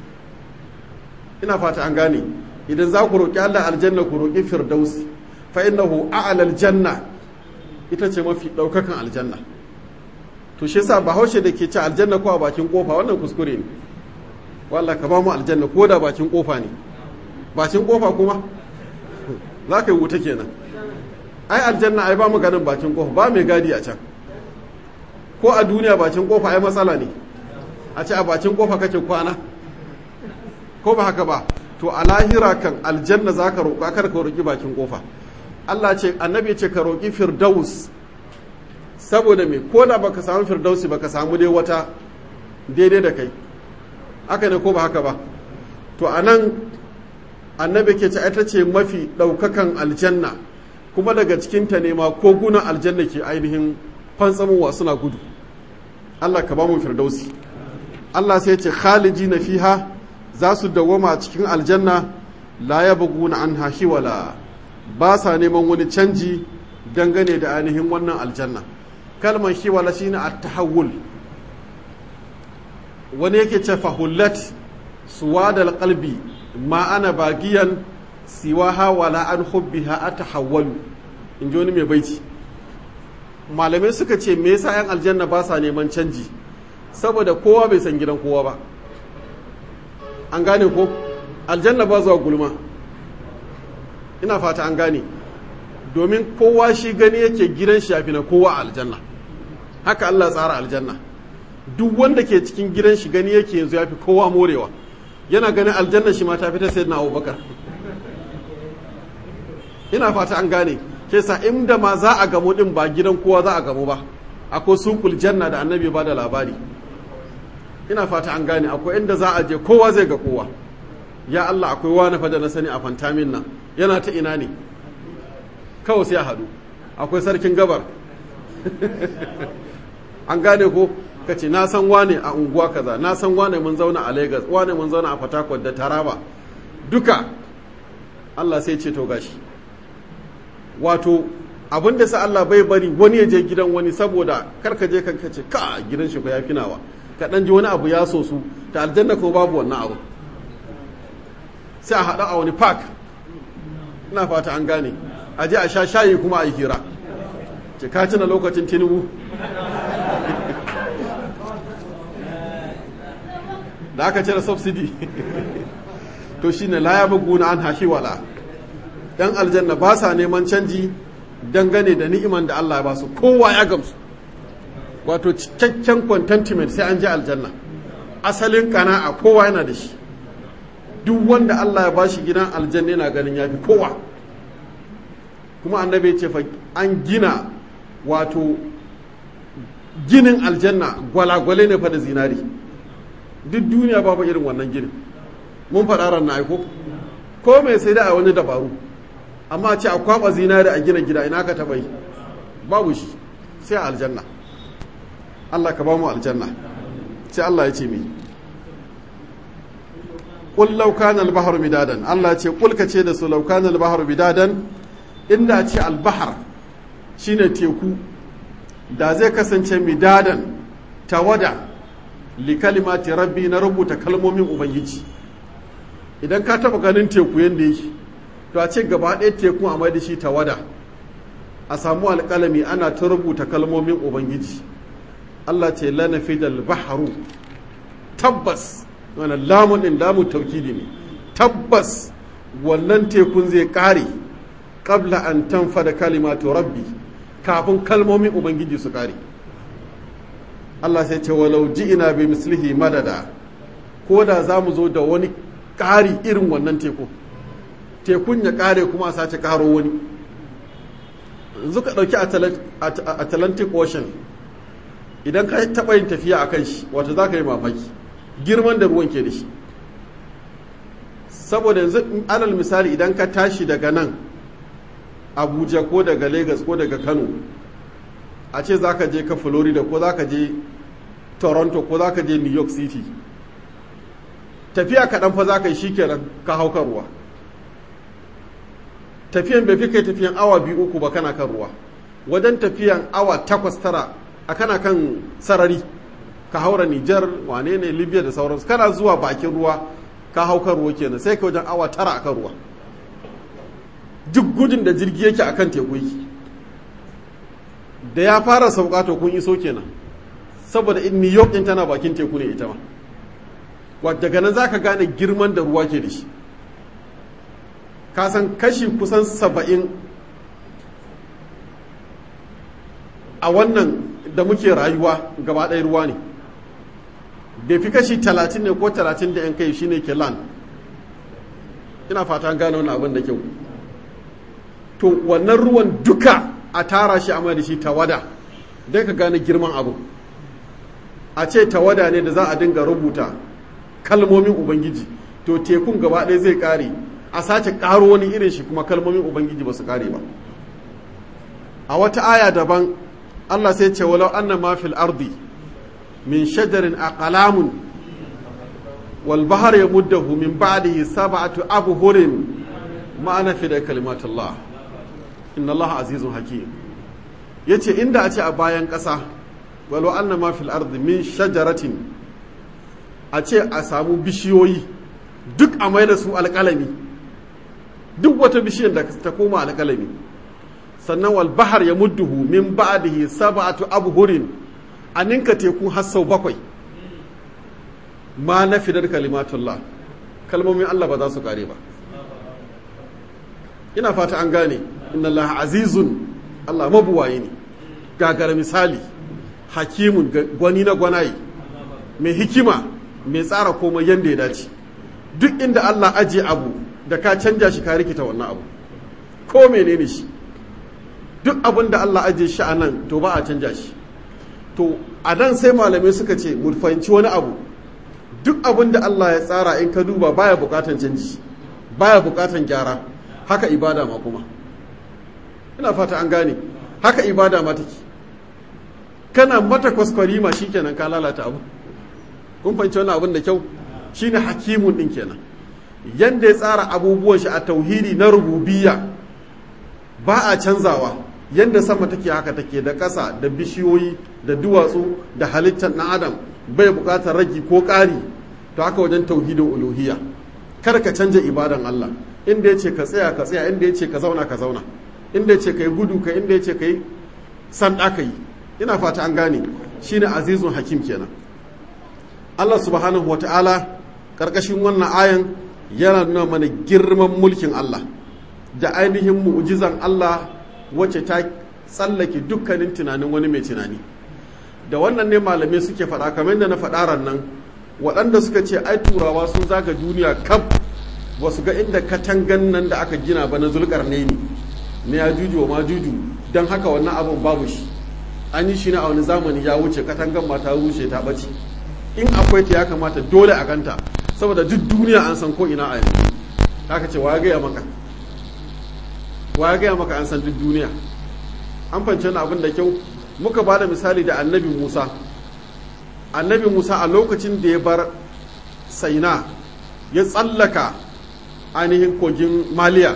ina fata an gane idan za ku roki Allah aljanna ku roki firdausi fa innahu a'la aljanna ita ce mafi daukakan aljanna to shi yasa bahaushe da ke ci aljanna ko a bakin kofa wannan kuskure ne wallahi ka ba mu aljanna ko da bakin kofa ne bakin kofa kuma za ka yi wuta kenan ai aljanna ai ba mu ganin bakin kofa ba mai gadi a can ko a duniya bakin kofa ai matsala ne a ce a bakin kofa kake kwana ko ba haka ba to a lahira kan aljanna za ka roƙa kar ka roƙi bakin kofa Allah ce annabi ce ka roƙi firdaus saboda me ko da baka samu firdausi baka samu dai wata daidai da kai haka ne ko ba haka ba to anan annabi ke ce ita ce mafi ɗaukakan aljanna kuma daga cikinta ne ma kogunan aljanna ke ainihin fantsamowa suna gudu Allah ka ba mu firdausi Allah sai ce khaliji na fiha za su dawwama a cikin aljanna la yabghuna anha hiwala ba sa neman wani canji dangane da ainihin wannan aljanna kalmar hiwala shine at-tahawul wani yake ce fahullat suwadal qalbi ma ana bagiyan siwaha wala an hubbiha atahawwalu in ji wani mai baiti malamai suka ce me yasa yan aljanna ba sa neman canji saboda kowa bai san gidan kowa ba an gane ko aljanna ba zuwa gulma ina fata an gane domin kowa shi gani yake gidan shi yafi na kowa a aljanna haka Allah tsara aljanna duk wanda ke cikin gidan shi gani yake yanzu yafi kowa morewa yana ganin aljanna shi ma ta fita sayyidina Abubakar ina fata an gane ke sa inda ma za a gamu din ba gidan kowa za a gamu ba akwai sukul janna da annabi ba da labari ina fata an gane akwai inda za a je kowa zai ga kowa ya Allah akwai wani fa da na sani a fantamin nan yana ta ina ne kawai sai a hadu akwai sarkin gabar an gane ko ka ce na san wane a unguwa kaza na san wane mun zauna a Lagos wane mun zauna a Port Harcourt da Taraba duka Allah sai ce to gashi wato abin da sa Allah bai bari wani ya je gidan wani saboda karka je kan kace ka gidan shi ko ya finawa ka dan ji wani abu ya so su ta aljanna ko babu wannan abu sai a hada a wani park ina fata an gane a je a sha shayi kuma a yi hira ce ka tuna lokacin Tinubu da aka cire subsidy to shine la yabghuna an hahiwala dan aljanna ba sa neman canji dangane da ni'iman da Allah ya ba su kowa ya gamsu wato cikakken contentment sai an je aljanna asalin kana'a kowa yana da shi duk wanda Allah ya bashi gidan aljanna yana ganin yafi kowa kuma annabi ya ce fa an gina wato ginin aljanna gwalagwale ne fa da zinari duk duniya babu irin wannan ginin mun faɗa ran na aiko ko mai sai da a wani dabaru amma ce a kwaba zinari a gina gida ina ka taɓa yi babu shi sai a aljanna Allah ka ba mu aljanna sai Allah ya ce mi qul law kana al-bahru midadan Allah ya ce qul ka ce da su law kana al-bahru midadan inda ce al-bahr shine teku da zai kasance midadan tawada li kalimati rabbi na rubuta kalmomin ubangiji idan ka taba ganin teku yanda yake to a ce gaba ɗaya teku a mai da shi tawada a samu alƙalami ana ta rubuta kalmomin ubangiji Allah ce lana fidal baharu tabbas wannan lamun din lamun taukidi ne tabbas wannan tekun zai ƙare qabla an tanfada kalimatu rabbi kafin kalmomin ubangiji su ƙare. Allah sai ce walau ji'ina bi mislihi madada, ko da za mu zo da wani ƙari irin wannan teku tekun ya ƙare kuma a sace ƙaro wani. Yanzu ka ɗauki Atlantic Ocean, idan ka taɓa yin tafiya a kan shi wata za ka yi mamaki girman da ruwan ke da shi. Saboda yanzu alal misali idan ka tashi daga nan Abuja ko daga Lagos ko daga Kano, a ce za ka je ka Florida ko za ka je Toronto ko za ka je New York City, tafiya kaɗan fa za ka yi shi kenan ka hau kan ruwa. Tafiyan bai fi kai tafiyan awa biyu uku ba kana kan ruwa, wajen tafiyan awa takwas tara a kana kan sarari ka haura Nijar, wane ne, Libya da sauransu, kana zuwa bakin ruwa ka hau kan ruwa kenan sai ka wajen awa tara a kan ruwa. Duk gudun da jirgi yake akan teku yake, da ya fara sauka to kun iso kenan, saboda in New York din tana bakin teku ne ita ma. Daga nan za ka gane girman da ruwa ke da shi. Ka san kashi kusan saba'in a wannan da muke rayuwa gaba ɗaya ruwa ne, bai fi kashi talatin ne ko talatin da yan kai shine ke land. Ina fata gane wani abin da kyau. To wannan ruwan duka a tara shi amma da shi tawada don ka gane girman abu. A ce tawada ne da za a dinga rubuta kalmomin ubangiji, to tekun gaba ɗaya zai ƙare, a sace ƙaro wani irin shi kuma kalmomin ubangiji ba su ƙare ba. A wata aya daban Allah sai ce walau anna ma fil ardi min shajarin aqlamun wal bahr yamuddahu min ba'dihi sab'atu abhurin ma nafida kalimatullah inna Allah azizun hakim. Yace inda a ce a bayan ƙasa walau anna ma fil ardi min shajaratin, a ce a samu bishiyoyi duk a mai da su alƙalami, duk wata bishiyar da ta koma alƙalami, sannan wal bahar ya mudduhu min ba'dihi sab'atu abhurin, a ninka teku har sau bakwai, ma nafidar kalimatullah, kalmomin Allah ba za su kare ba. Ina fata an gane, inna Allah azizun, Allah mabuwaye ne, gagara misali, hakimun gwani na gwanaye, mai hikima, mai tsara komai yanda ya dace. Duk inda Allah ajiye abu da ka canja shi ka rikita wannan abu, ko menene shi, duk abin da Allah ajiye shi a nan to ba a canja shi. To a nan sai malamai suka ce mu fahimci wani abu, duk abin da Allah ya tsara in ka duba baya bukatan canji, baya bukatan gyara. Haka ibada ma kuma, ina fata an gane, haka ibada ma take. Kana mata kwaskwari ma shikenan ka lalata abu. Kun fahimci wannan abin da kyau? Shine hakimun din kenan, yanda ya tsara abubuwan shi a tauhidi na rububiyya ba a canzawa. Yanda sama take haka take, da ƙasa da bishiyoyi da duwatsu da halittar ɗan adam bai buƙatar ragi ko ƙari. To haka wajen tauhidin uluhiyya, kar ka canja ibadan Allah. Inda ya ce ka tsaya ka tsaya, inda ya ce ka zauna ka zauna, inda ya ce ka yi gudu ka, inda ya ce ka yi sanda ka yi. Ina fata an gane, shine azizun hakim kenan. Allah subhanahu wa ta'ala ƙarƙashin wannan ayan yana nuna mana girman mulkin Allah da ainihin mu'ujizan Allah wacce ta tsallake dukkanin tunanin wani mai tunani. Da wannan ne malamai suke faɗa, kamar yadda na faɗa ran nan, waɗanda suka ce ai turawa sun zaga duniya kaf ba su ga inda katangan nan da aka gina ba na Zulkarnaini ne ya juju wa ma juju, don haka wannan abin babu shi, an yi shi ne a wani zamani ya wuce, katangan ma ta rushe ta ɓace. In akwai ta ya kamata dole a ganta, saboda duk duniya an san ko ina a yanzu. Haka ce wa ya gaya maka, wa ya gaya maka an san duk duniya. An fance na abin da kyau. Muka ba da misali da annabi Musa. Annabi Musa a lokacin da ya bar Saina ya tsallaka ainihin kogin Maliya,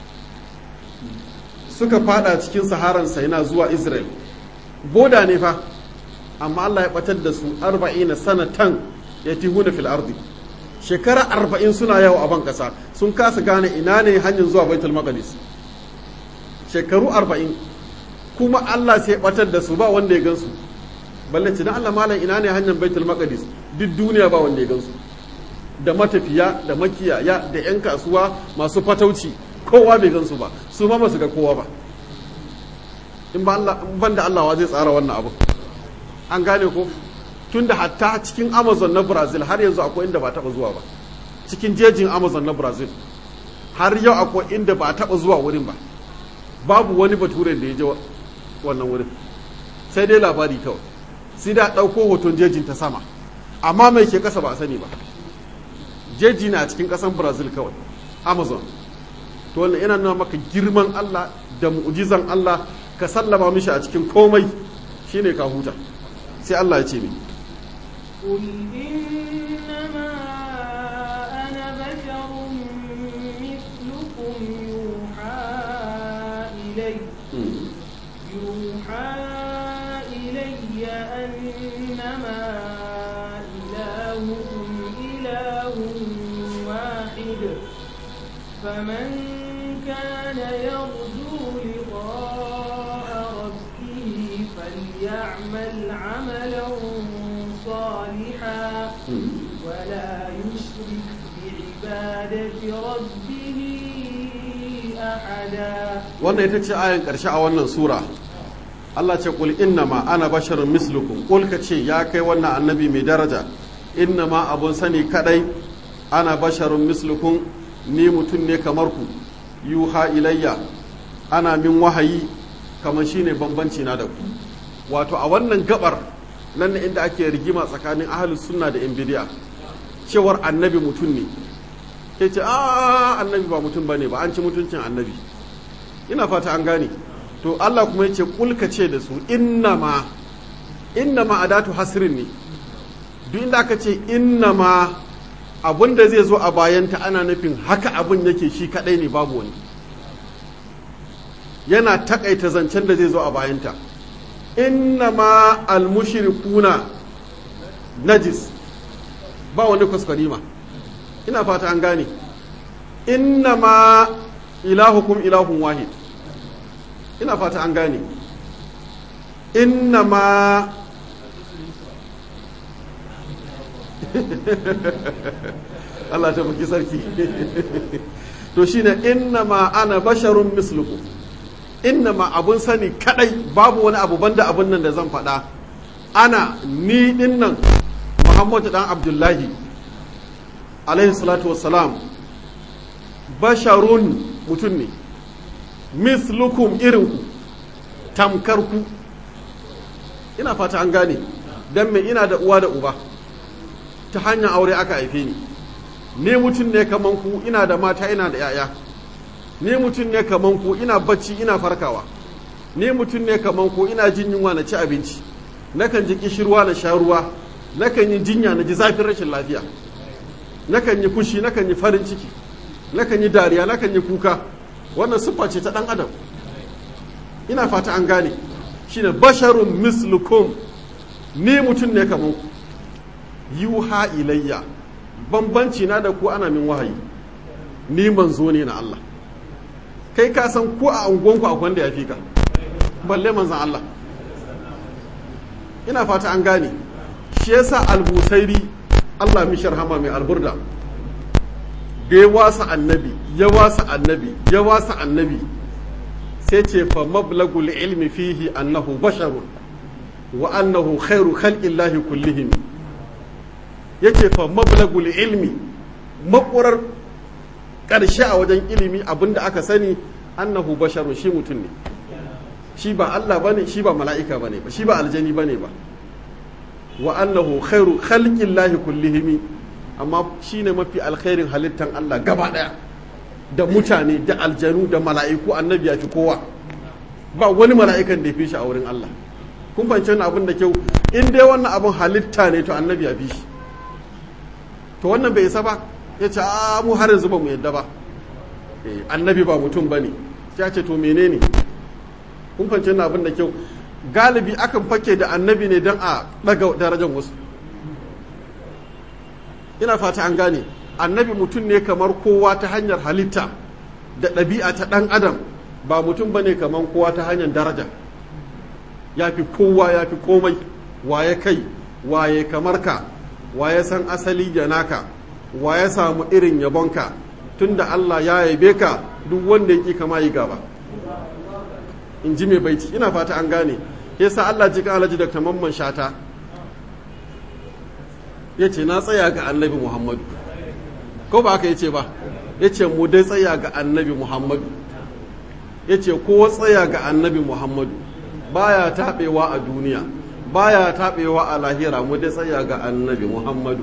suka fada cikin saharan Saina zuwa Israel, boda ne fa, amma Allah ya batar da su arba'ina sanatan ya tihuna fil ardi. Shekara arba'in suna yawo a ban kasa, sun kasa gane ina ne hanyar zuwa Baitul Maqdis. Shekaru arba'in, kuma Allah sai batar da su, ba wanda ya gansu. Balle ce dan Allah malam ina ne hanyar Baitul Maqdis, duk duniya ba wanda ya gansu. da matafiya da makiyaya da 'yan kasuwa masu fatauci kowa bai gansu ba, su ma masu ga kowa ba. in ban da Allah wa zai tsara wannan abu? An gane ko? Tun da hatta cikin Amazon na Brazil har yanzu akwai inda ba taɓa zuwa ba, cikin jejin Amazon na Brazil har yau akwai inda ba taɓa zuwa wurin ba, babu wani bature da ya je wannan wurin, sai dai labari kawai, sai da ɗauko hoton jejin ta sama, amma mai ke ƙasa ba a sani ba. Jeji na cikin ƙasan Brazil kawai, Amazon. To wannan yana nuna maka girman Allah da mu'jizan Allah, ka sallama mishi a cikin komai, shine ka huta. Sai Allah ya ce mi قل إنما أنا بشر مثلكم يوحى إلي يوحى إلي أنما إلهكم إله واحد فمن كان يرجو لقاء ربه فليعمل عملا صالحا ولا يشرك بعبادة ربه أحدا. wannan ita ce ayan ƙarshe a wannan sura. Allah ce qul innama ana basharun mislukum, qul ka ce ya kai wannan annabi mai daraja, innama abun sani kadai ana basharun mislukum, ni mutum ne kamar ku, yuha ilayya ana min wahayi, kamar shine bambanci na da ku. Wato a wannan gabar nan ne inda ake rigima tsakanin ahlus sunna da yan bid'a, cewar annabi mutum ne. Ke ce a annabi ba mutum bane ba, an ci mutuncin annabi. Ina fata an gane. To Allah kuma yace kulka ce da su innama innama adatu hasrin ne. Duk inda aka ce innama abun da zai zo a bayanta ana nufin haka abun yake shi kadai ne, babu wani. Yana takaita zancen da zai zo a bayanta. Innama almushrikuna najis, ba wani kuskurima. Ina fata an gane. Innama ilahukum ilahun wahid, ina fata an gane. Innama Allah ta baki sarki to shine innama ana basharun mislukum, innama abun sani kadai, babu wani abu banda abun nan da zan faɗa. Ana ni dinnan Muhammadu dan Abdullahi alaihi salatu wassalam, basharun mutum ne, mislukum irinku, tamkarku. Ina fata an gane. Dan me ina da uwa da uba, ta hanyar aure aka haife ni. Ni mutum ne kaman ku, ina da mata, ina da yaya. Ni mutum ne kaman ku, ina bacci ina farkawa. Ni mutum ne kaman ku, ina jin yunwa na ci abinci, nakan ji kishirwa na sha ruwa, nakan yi jinya na ji zafin rashin lafiya, nakan yi fushi, nakan yi farin ciki, nakan yi dariya, nakan yi kuka. Wannan siffa ce ta ɗan adam. Ina fata an gane. Shine basharun mislukum, ni mutum ne kamar ku, yuha ilayya, bambanci na da ku ana min wahayi, ni manzo ne na Allah. Kai ka san ko a unguwanku akwai wanda ya fi ka, balle manzan Allah. Ina fata an gane. Shi yasa al-Busairi, Allah mishar hama mai alburda, da ya wasa annabi ya wasa annabi ya wasa annabi sai ce fa mablagul ilmi fihi annahu basharun wa annahu khairu khalqillahi kullihim. Yace fa mablagul ilmi, makurar karshe a wajen ilimi abinda aka sani annahu basharun, shi mutum ne, shi ba Allah bane, shi ba mala'ika bane ba, shi ba aljani bane ba. Wa annahu khairu khalqillahi kullihim, amma shi ne mafi alkhairin halittan Allah gaba ɗaya, da mutane da aljanu da mala'iku. Annabi ya fi kowa, ba wani mala'ikan da ya fi shi a wurin Allah. Kun fahimci wannan abin da kyau. In dai wannan abin halitta ne to annabi ya fi shi. To wannan bai isa ba, ya ce a mu har yanzu ba mu yadda ba, annabi ba mutum ba ne. Ya ce to menene? Kun fahimci wannan abin da kyau. Galibi akan fake da annabi ne don a ɗaga darajar wasu. Ina fata an gane. Annabi mutum ne kamar kowa ta hanyar halitta da ɗabi'a ta ɗan adam, ba mutum ba ne kamar kowa ta hanyar daraja. Ya fi kowa, ya fi komai, waye kai, waye kamar ka, waye san asali da naka, wa ya samu irin yabonka tunda Allah ya yabe ka duk wanda yake kama yi gaba in ji mai baiti ina fata an gane yasa Allah ji kan Alhaji Dr. Mamman Shata yace na tsaya ga Annabi Muhammadu ko ba haka yace ba yace mu dai tsaya ga Annabi Muhammadu yace kowa tsaya ga Annabi Muhammadu baya tabewa a duniya baya tabewa a lahira mu dai tsaya ga Annabi Muhammadu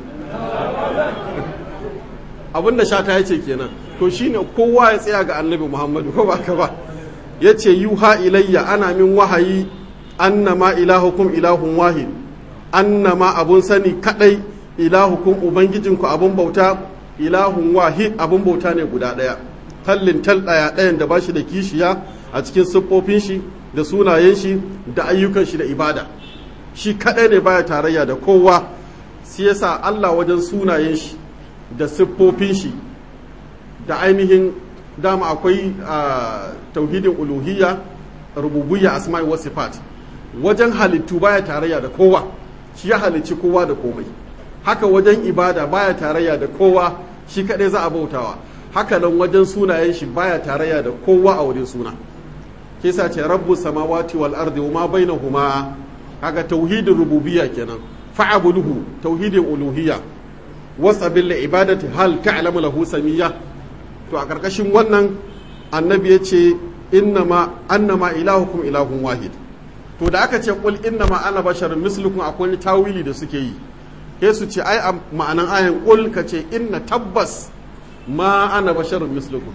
abinda Shata yace kenan to shine kowa ya tsaya ga Annabi Muhammadu ko ba haka ba yace yuha ilayya ana min wahayi annama ilahukum ilahun wahid annama abun sani kadai ilahukum ubangijinku abun bauta ilahun wahid abun bauta ne guda daya tallin tal daya dayan da bashi da kishiya a cikin siffofin shi da sunayen shi da ayyukan shi da ibada shi kadai ne baya tarayya da kowa sai yasa Allah wajen sunayen shi da siffofin shi da ainihin dama akwai tauhidin uluhiyya rububiyya asma'i wa sifat wajen halittu baya tarayya da kowa shi ya halicci kowa da komai haka wajen ibada baya tarayya da kowa shi kadai za a bautawa haka nan wajen sunayen shi baya tarayya da kowa a wurin suna ke sa ce rabbu samawati wal ardi wa ma bainahuma kaga tauhidin rububiyya kenan fa'abuduhu tauhidin uluhiyya wasabil ibadati hal ta'lamu lahu samiyya to a karkashin wannan annabi yace innama annama ilahukum ilahun wahid to da aka ce kul innama ana basharun mislukum akwai tawili da suke yi sai su ce ai ma'anan ayan kul ka ce inna tabbas ma ana basharun mislukum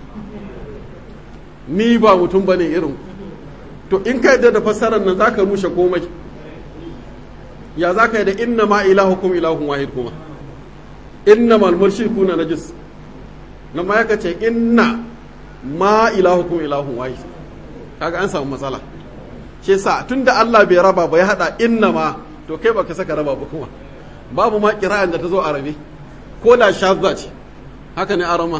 ni ba mutum bane irin to in ka yadda da fassarar nan zaka rushe komai ya zaka yi da innama ilahukum ilahun wahid kuma innamal mushrikuna najis nan ma yaka ce inna ma ilahukum ilahun wahid kaga an samu matsala shi sa tunda Allah bai raba ba ya hada inna ma to kai baka saka raba ba kuma babu ma kira'an da ta zo arabi ko da shazza ce haka ne arama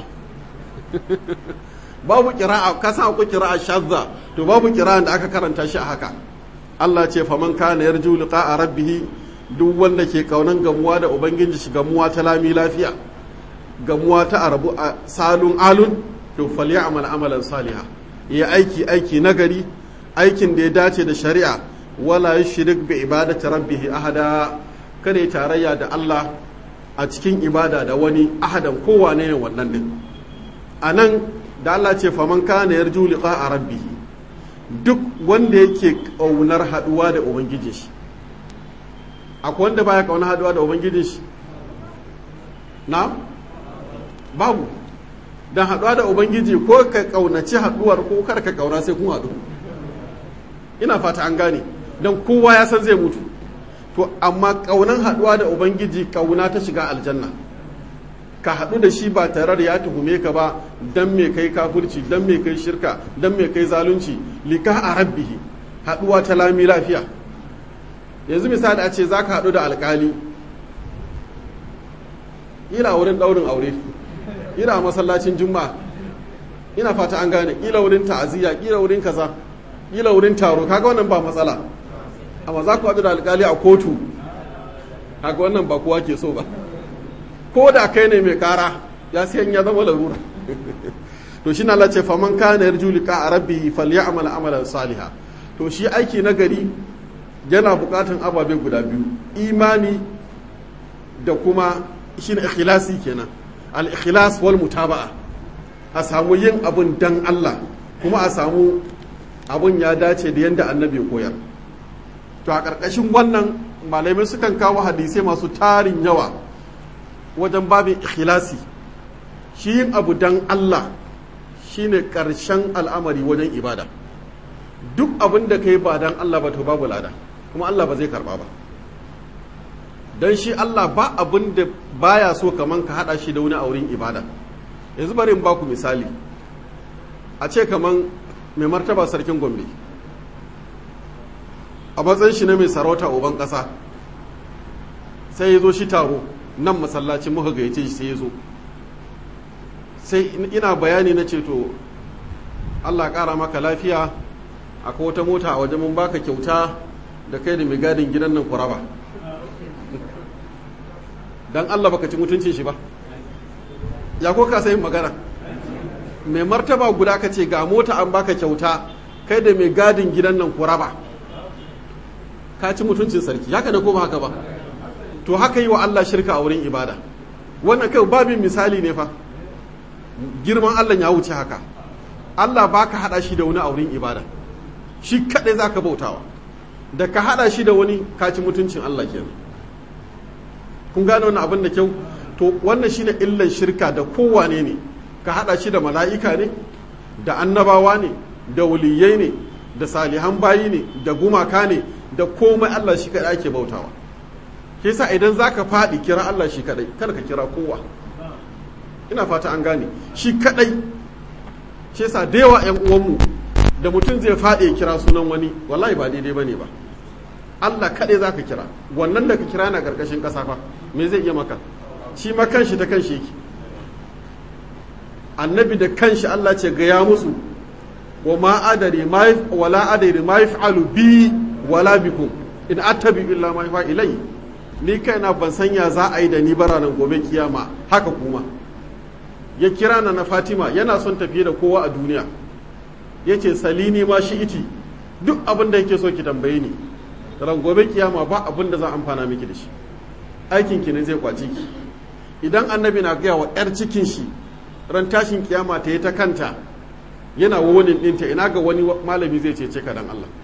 babu kira'a ka san akwai kira'a shazza to babu kira'an da aka karanta shi a haka Allah ce faman kana yarju liqa'a rabbih duk wanda ke kaunan gamuwa da ubangiji shi gamuwa ta lami lafiya gamuwa ta arabu a salun alun to falyamal amalan saliha ya aiki aiki nagari aikin da ya dace da shari'a wala yushrik bi ibadati rabbih ahada kada ya tarayya da Allah a cikin ibada da wani ahadan kowane ne wannan din anan da Allah ce faman kana yarju liqa'a rabbih duk wanda yake kaunar haduwa da ubangijin shi akwai wanda baya kaunar haduwa da ubangijin shi na babu dan haduwa da ubangiji ko ka kaunaci haduwar ko kar ka kauna sai kun hadu ina fata an gane dan kowa ya san zai mutu to amma kaunan haduwa da ubangiji kauna ta shiga aljanna ka hadu da shi ba tare da ya tuhume ka ba dan me kai kafirci dan me kai shirka dan me kai zalunci lika a rabbihi haduwa ta lami lafiya yanzu misali a ce zaka hadu da alkali ila wurin daurin aure ila masallacin juma'a ina fata an gane ila wurin ta'aziyya ila wurin kaza ila wurin taro kaga wannan ba matsala amma za ku haɗu da alƙali a kotu kaga wannan ba kowa ke so ba ko da kai ne mai ƙara ya sayan ya zama larura to shi na lace faman kana yarju liqa rabbi falyamal amalan saliha to shi aiki na gari yana buƙatan ababe guda biyu imani da kuma shi ne ikhlasi kenan al ikhlas wal mutaba'a a samu yin abun dan Allah kuma a samu abun ya dace da yadda annabi ya koyar to a ƙarƙashin wannan malamai sukan kawo hadisai masu tarin yawa wajen babin ikhlasi shi yin abu dan Allah shine ƙarshen al'amari wajen ibada duk abin da kai ba dan Allah ba to babu lada kuma Allah ba zai karba ba dan shi Allah ba abin da baya so kaman ka hada shi da wani a wurin ibada yanzu bari in baku misali a ce kaman mai martaba sarkin Gombe a matsayin shi na mai sarauta uban ƙasa sai ya zo shi taro nan masallacin muka gayyace shi sai ya zo sai ina bayani na ce to Allah ƙara maka lafiya akwai wata mota a wajen mun baka kyauta da kai da mai gadin gidan nan kuraba dan Allah baka ci mutuncin shi ba ya ko ka sayin magana mai martaba guda ka ce ga mota an baka kyauta kai da mai gadin gidan nan ku raba ka ci mutuncin sarki haka da ko ba haka ba to haka yi wa Allah shirka a wurin ibada wannan kai babin misali ne fa girman Allah ya wuce haka Allah baka hada shi da wani a wurin ibada shi kadai zaka bautawa da ka hada shi da wani ka ci mutuncin Allah kenan kun gane wannan abin da kyau to wannan shine illan shirka da kowane ne ka hada shi da mala'ika ne da annabawa ne da waliyai ne da salihan bayi ne da gumaka ne da komai Allah shi kadai ake bautawa ke yasa idan zaka fadi kira Allah shi kadai kada ka kira kowa ina fata an gane shi kadai shi yasa da yawa ƴan uwanmu da mutum zai fadi ya kira sunan wani wallahi ba daidai bane ba Allah kadai zaka kira wannan da ka kira na karkashin kasa fa me zai iya maka shi ma kanshi ta kanshi yake annabi da kanshi Allah ce ga ya musu wa ma adari ma wala adari ma yaf'alu bi wala bikum in attabi illa ma yafa ilai ni kaina ban sanya za a yi da ni bara nan gobe kiyama haka kuma ya kira na na Fatima yana son tafiye da kowa a duniya yace salini ma shi iti duk abin da yake so ki tambaye ni ran gobe kiyama ba abin da za amfana miki da shi aikin ki ne zai kwaci ki idan annabi na gaya wa yar cikin shi ran tashin kiyama ta yi ta kanta yana wonin ɗinta ina ga wani malami zai cece ka dan Allah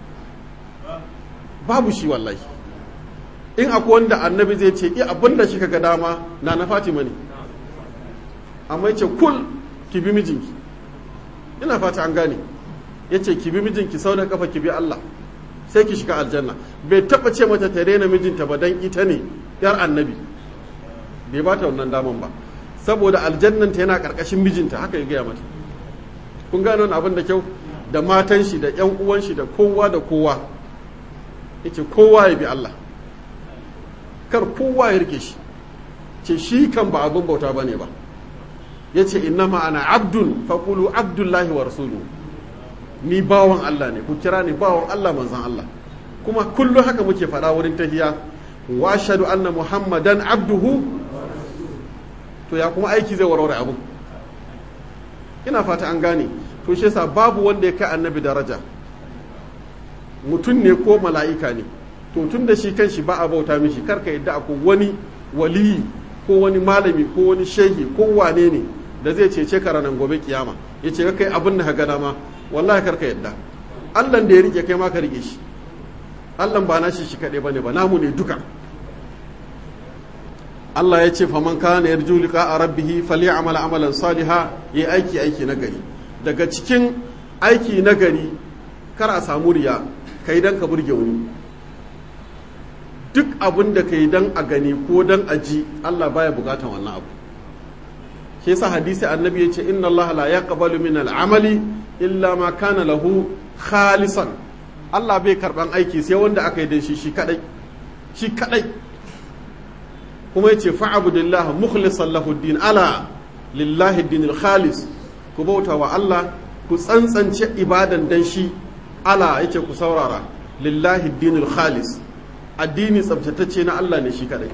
babu shi wallahi in akwai wanda annabi zai ce i abinda shi kaga dama na na Fatima ne amma yace kul ki bi mijinki ina fata an gane yace ki bi mijinki sau da kafa ki bi Allah sai ki shiga aljanna bai taba ce mata ta rena mijinta ba dan ita ne yar annabi bai bata wannan daman ba saboda aljannanta yana karkashin mijinta haka ya gaya mata kun gano wani abin da kyau da matan shi da yan uwan shi da kowa da kowa yace kowa ya bi Allah kar kowa ya rike shi ce shi kan ba abin bauta bane ba yace innama ana abdun faqulu abdullahi wa rasuluhu ni bawan Allah ne ku kira ni bawan Allah manzon Allah kuma kullum haka muke faɗa wurin tahiya wa ashhadu anna muhammadan abduhu to ya kuma aiki zai warware abu ina fata an gane to shi yasa babu wanda ya kai annabi daraja mutum ne ko mala'ika ne to tun da shi kanshi ba a bauta mishi karka yadda akwai wani waliyi ko wani malami ko wani shehi ko wane ne da zai cece ka ranar gobe kiyama ya ce kai abin da ka gana ma wallahi karka yadda Allah da ya rike kai ma ka rike shi Allah ba nashi shi kaɗai bane ba namu ne duka Allah ya ce faman kana yarju liqa rabbih falyamal amalan saliha yi aiki aiki nagari daga cikin aiki nagari kar a samu riya kai dan ka burge wani duk abin da kai dan a gani ko dan a ji Allah baya bukatan wannan abu shi yasa hadisi annabi yace inna Allah la yaqbalu min al-amali illa ma kana lahu khalisan Allah bai karban aiki sai wanda aka yi da shi shi kadai shi kadai kuma yace fa'budillah mukhlishan lahu ad-din ala lillahi ad-din al-khalis ku bauta wa Allah ku tsantsance ibadan dan shi ala yace ku saurara lillahi ad-din al-khalis addini tsabtatacce na Allah ne shi kadai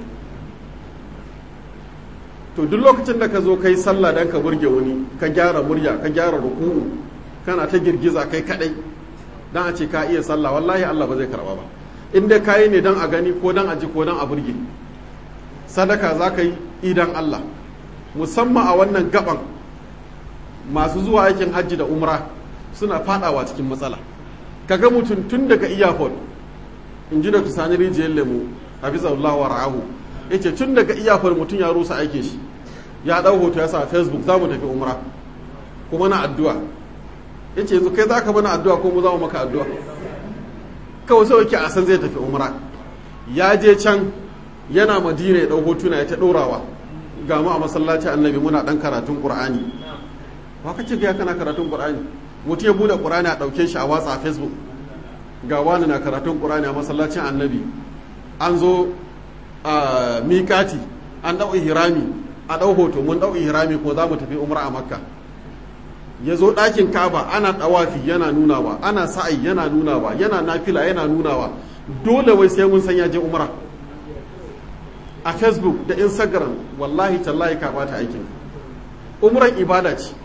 to duk lokacin da ka zo kai sallah dan ka burge wani ka gyara murya ka gyara ruku'u kana ta girgiza kai kadai dan a ce ka iya sallah wallahi Allah ba zai karba ba in dai kai ne dan a gani ko dan a ji ko dan a burge sadaka za ka yi idan Allah musamman a wannan gaban masu zuwa aikin hajji da umra suna fadawa cikin matsala kaga mutum tun daga iyafon in ji da kusani rijiyar lemu hafizallahu wa ra'ahu yace tun daga iyafon mutum ya rusa aikin shi ya dau hoto ya sa Facebook za mu tafi umra kuma na addu'a yace yanzu kai zaka bana addu'a ko mu za mu maka addu'a kawai sai yake a san zai tafi umra ya je can yana madina ya ɗau hotuna ya ta ɗorawa ga mu a masallaci annabi muna ɗan karatun ƙur'ani wa kace ga kana karatun ƙur'ani mutum ya buɗe ƙur'ani a ɗauke shi a watsa a facebook ga wani na karatun ƙur'ani a masallacin annabi an zo a miƙati an ɗau ihrami a ɗau hoto mun ɗau ihrami ko za mu tafi umra a makka ya zo ɗakin kaba ana ɗawafi yana nunawa ana sa'ai yana nunawa yana nafila yana nunawa dole wai sai mun san ya je umra a facebook da instagram wallahi tallahi ka bata aikin umran ibada ce.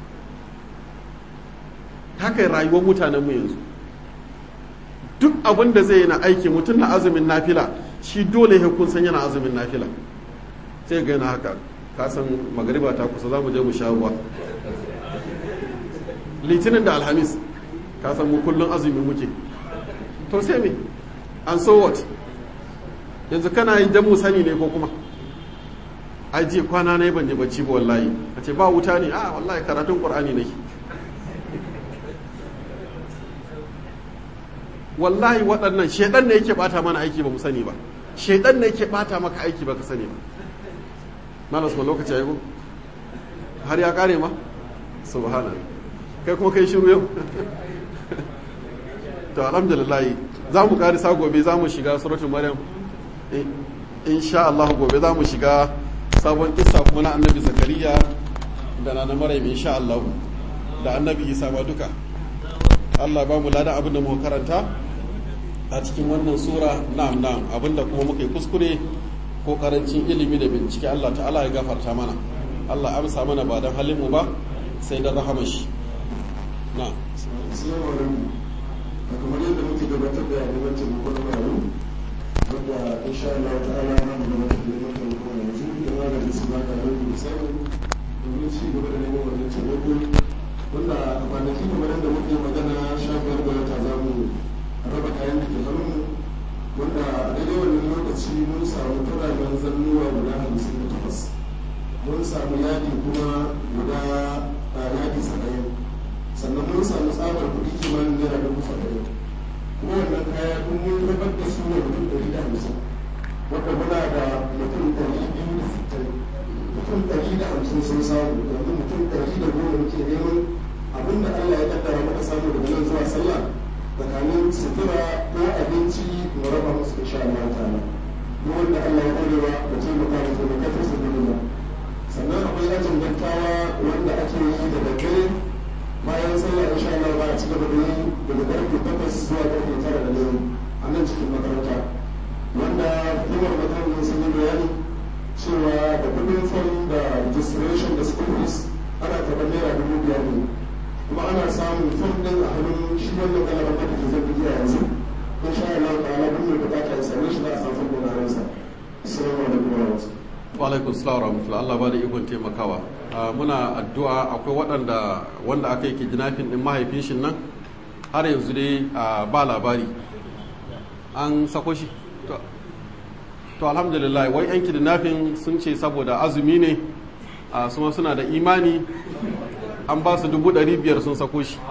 Haka rayuwar mutanenmu yanzu duk abin da zai yi na aiki, mutum na azumin nafila shi dole ya kun san yana azumin nafila, sai ga yana haka ka san magariba ta kusa za mu je mu sha ruwa. Litinin da alhamis ka san mu kullum azumi muke, to sai me an so what yanzu kana yi dan mu sani ne ko kuma ai ji kwana na yi ban je bacci ba wallahi, a ce ba wuta ne, a wallahi karatun qur'ani nake. Wallahi waɗannan shaidan ne yake bata mana aiki ba mu sani ba, shaidan ne yake bata maka aiki ba ka sani ba. Malas ma lokaci yayi ko har ya kare ma subhanallah, kai kuma kai shiru yau. To alhamdulillah za mu karisa gobe, za mu shiga suratul maryam insha Allah. Gobe za mu shiga sabon kissa kuma na annabi zakariya da na maryam insha Allah, da annabi isa ma duka. Allah ba mu ladan abin da muka karanta a cikin wannan sura. Na'am na'am, abinda kuma muka yi kuskure ko karancin ilimi da bincike Allah ta'ala ya gafarta mana. Allah amsa mana ba dan halin mu ba sai da rahama shi. Na'am. Assalamu alaikum. Kamar yadda muke gabatar da yayin taimakon marayu, wanda insha Allah ta'ala na mu gabatar da yayin taimakon yanzu da maganin su ba ka rubu misali domin ci gaba da neman wannan taimako, wanda a kwanaki kamar yadda muke magana shafiyar da wata za mu raba kayan da ke hannunmu, wanda a daidai wannan lokaci mun samu turaben zannuwa guda hamsin da takwas, mun samu yadi kuma guda yadi saba'in, sannan mun samu tsabar kuɗi kimanin naira dubu saba'in, kuma wannan kaya kun mun rabar da su ne mutum ɗari da hamsin, wanda muna da mutum ɗari biyu da sittin, mutum ɗari da hamsin sun samu, yanzu mutum ɗari da goma muke neman abinda Allah ya kaddara muka samu daga nan zuwa sallah tsakanin sutura ko abinci mu raba musu insha Allah ta'ala. Duk wanda Allah ya kwarewa da taimaka da taimakatar su duniya. Sannan akwai yajin dattawa wanda ake yi da daddare bayan sallah insha Allah ba a ci gaba da yi daga karfe takwas zuwa karfe tara da dare a nan cikin makaranta, wanda hukumar makarantar sun yi bayani cewa da kudin fam da registration da school fees ana taɓa naira dubu biyar ne, kuma ana samun fam ɗin a hannun shi wannan kalabar da ke zai biya yanzu insha Allah ta'ala duk mai bukata ya same shi za a samu fam ɗin a ransa. Assalamu alaikum wa rahmatullahi. Wa alaikum assalam wa rahmatullahi. Allah ba da ikon taimakawa. Muna addu'a akwai waɗanda wanda aka yi kidnapping din mahaifin shi nan har yanzu dai ba labari an sako shi. To alhamdulillah wai yan kidnapping sun ce saboda azumi ne suma suna da imani an ba su dubu ɗari biyar sun sako shi.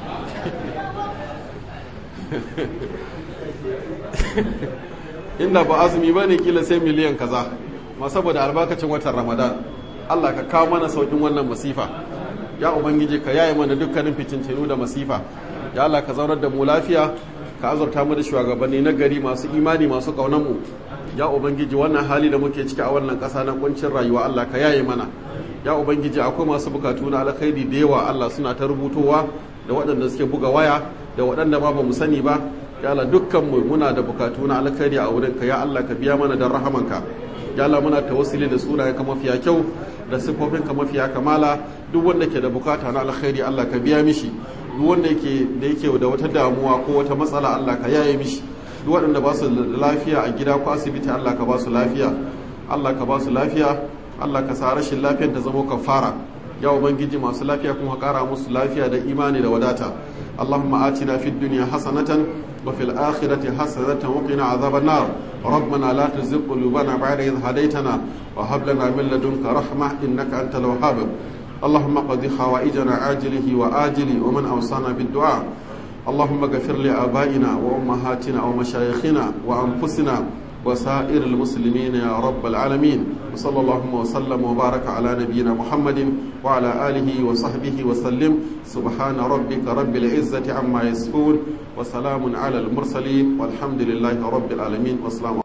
Inda ba azumi ba ne kila sai miliyan kaza ma saboda albarkacin watan ramadan. Allah ka kawo mana saukin wannan masifa, ya ubangiji ka yaye mana dukkanin fitintinu da masifa, ya Allah ka zaunar da mu lafiya, ka azurta mu da shugabanni na gari masu imani masu kaunan mu, ya ubangiji wannan hali da muke ciki a wannan ƙasa na kuncin rayuwa Allah ka yaye mana, ya ubangiji akwai masu bukatu na alkhairi da yawa Allah suna ta rubutowa, da waɗanda suke buga waya da waɗanda ba mu sani ba, ya Allah dukkan mu muna da bukatu na alkhairi a wurinka, ya Allah ka biya mana da rahamanka, ya Allah muna tawassuli da sunayenka mafiya kyau da sifofinka mafiya kamala. Duk wanda ke da bukata na alkhairi Allah ka biya mishi, duk wanda yake da yake da wata damuwa ko wata matsala Allah ka yaye mishi, duk waɗanda ba su lafiya a gida ko asibiti Allah ka ba su lafiya, Allah ka ba su lafiya, Allah ka sa rashin lafiyar ta zama kafara, ya ubangiji masu lafiya kuma kara musu lafiya da imani da wadata. Allahumma atina fid dunya hasanatan wa fil akhirati hasanatan wa qina adhaban nar. ربنا لا تزغ قلوبنا بعد إذ هديتنا وهب لنا من لدنك رحمة إنك أنت الوهاب. اللهم قضي حوائجنا عاجله وآجله ومن أوصانا بالدعاء. اللهم اغفر لآبائنا وأمهاتنا ومشايخنا وأنفسنا وسائر المسلمين يا رب العالمين. وصلى الله وسلم وبارك على نبينا محمد وعلى آله وصحبه وسلم. سبحان ربك رب العزة عما يصفون وسلام على المرسلين والحمد لله رب العالمين والسلام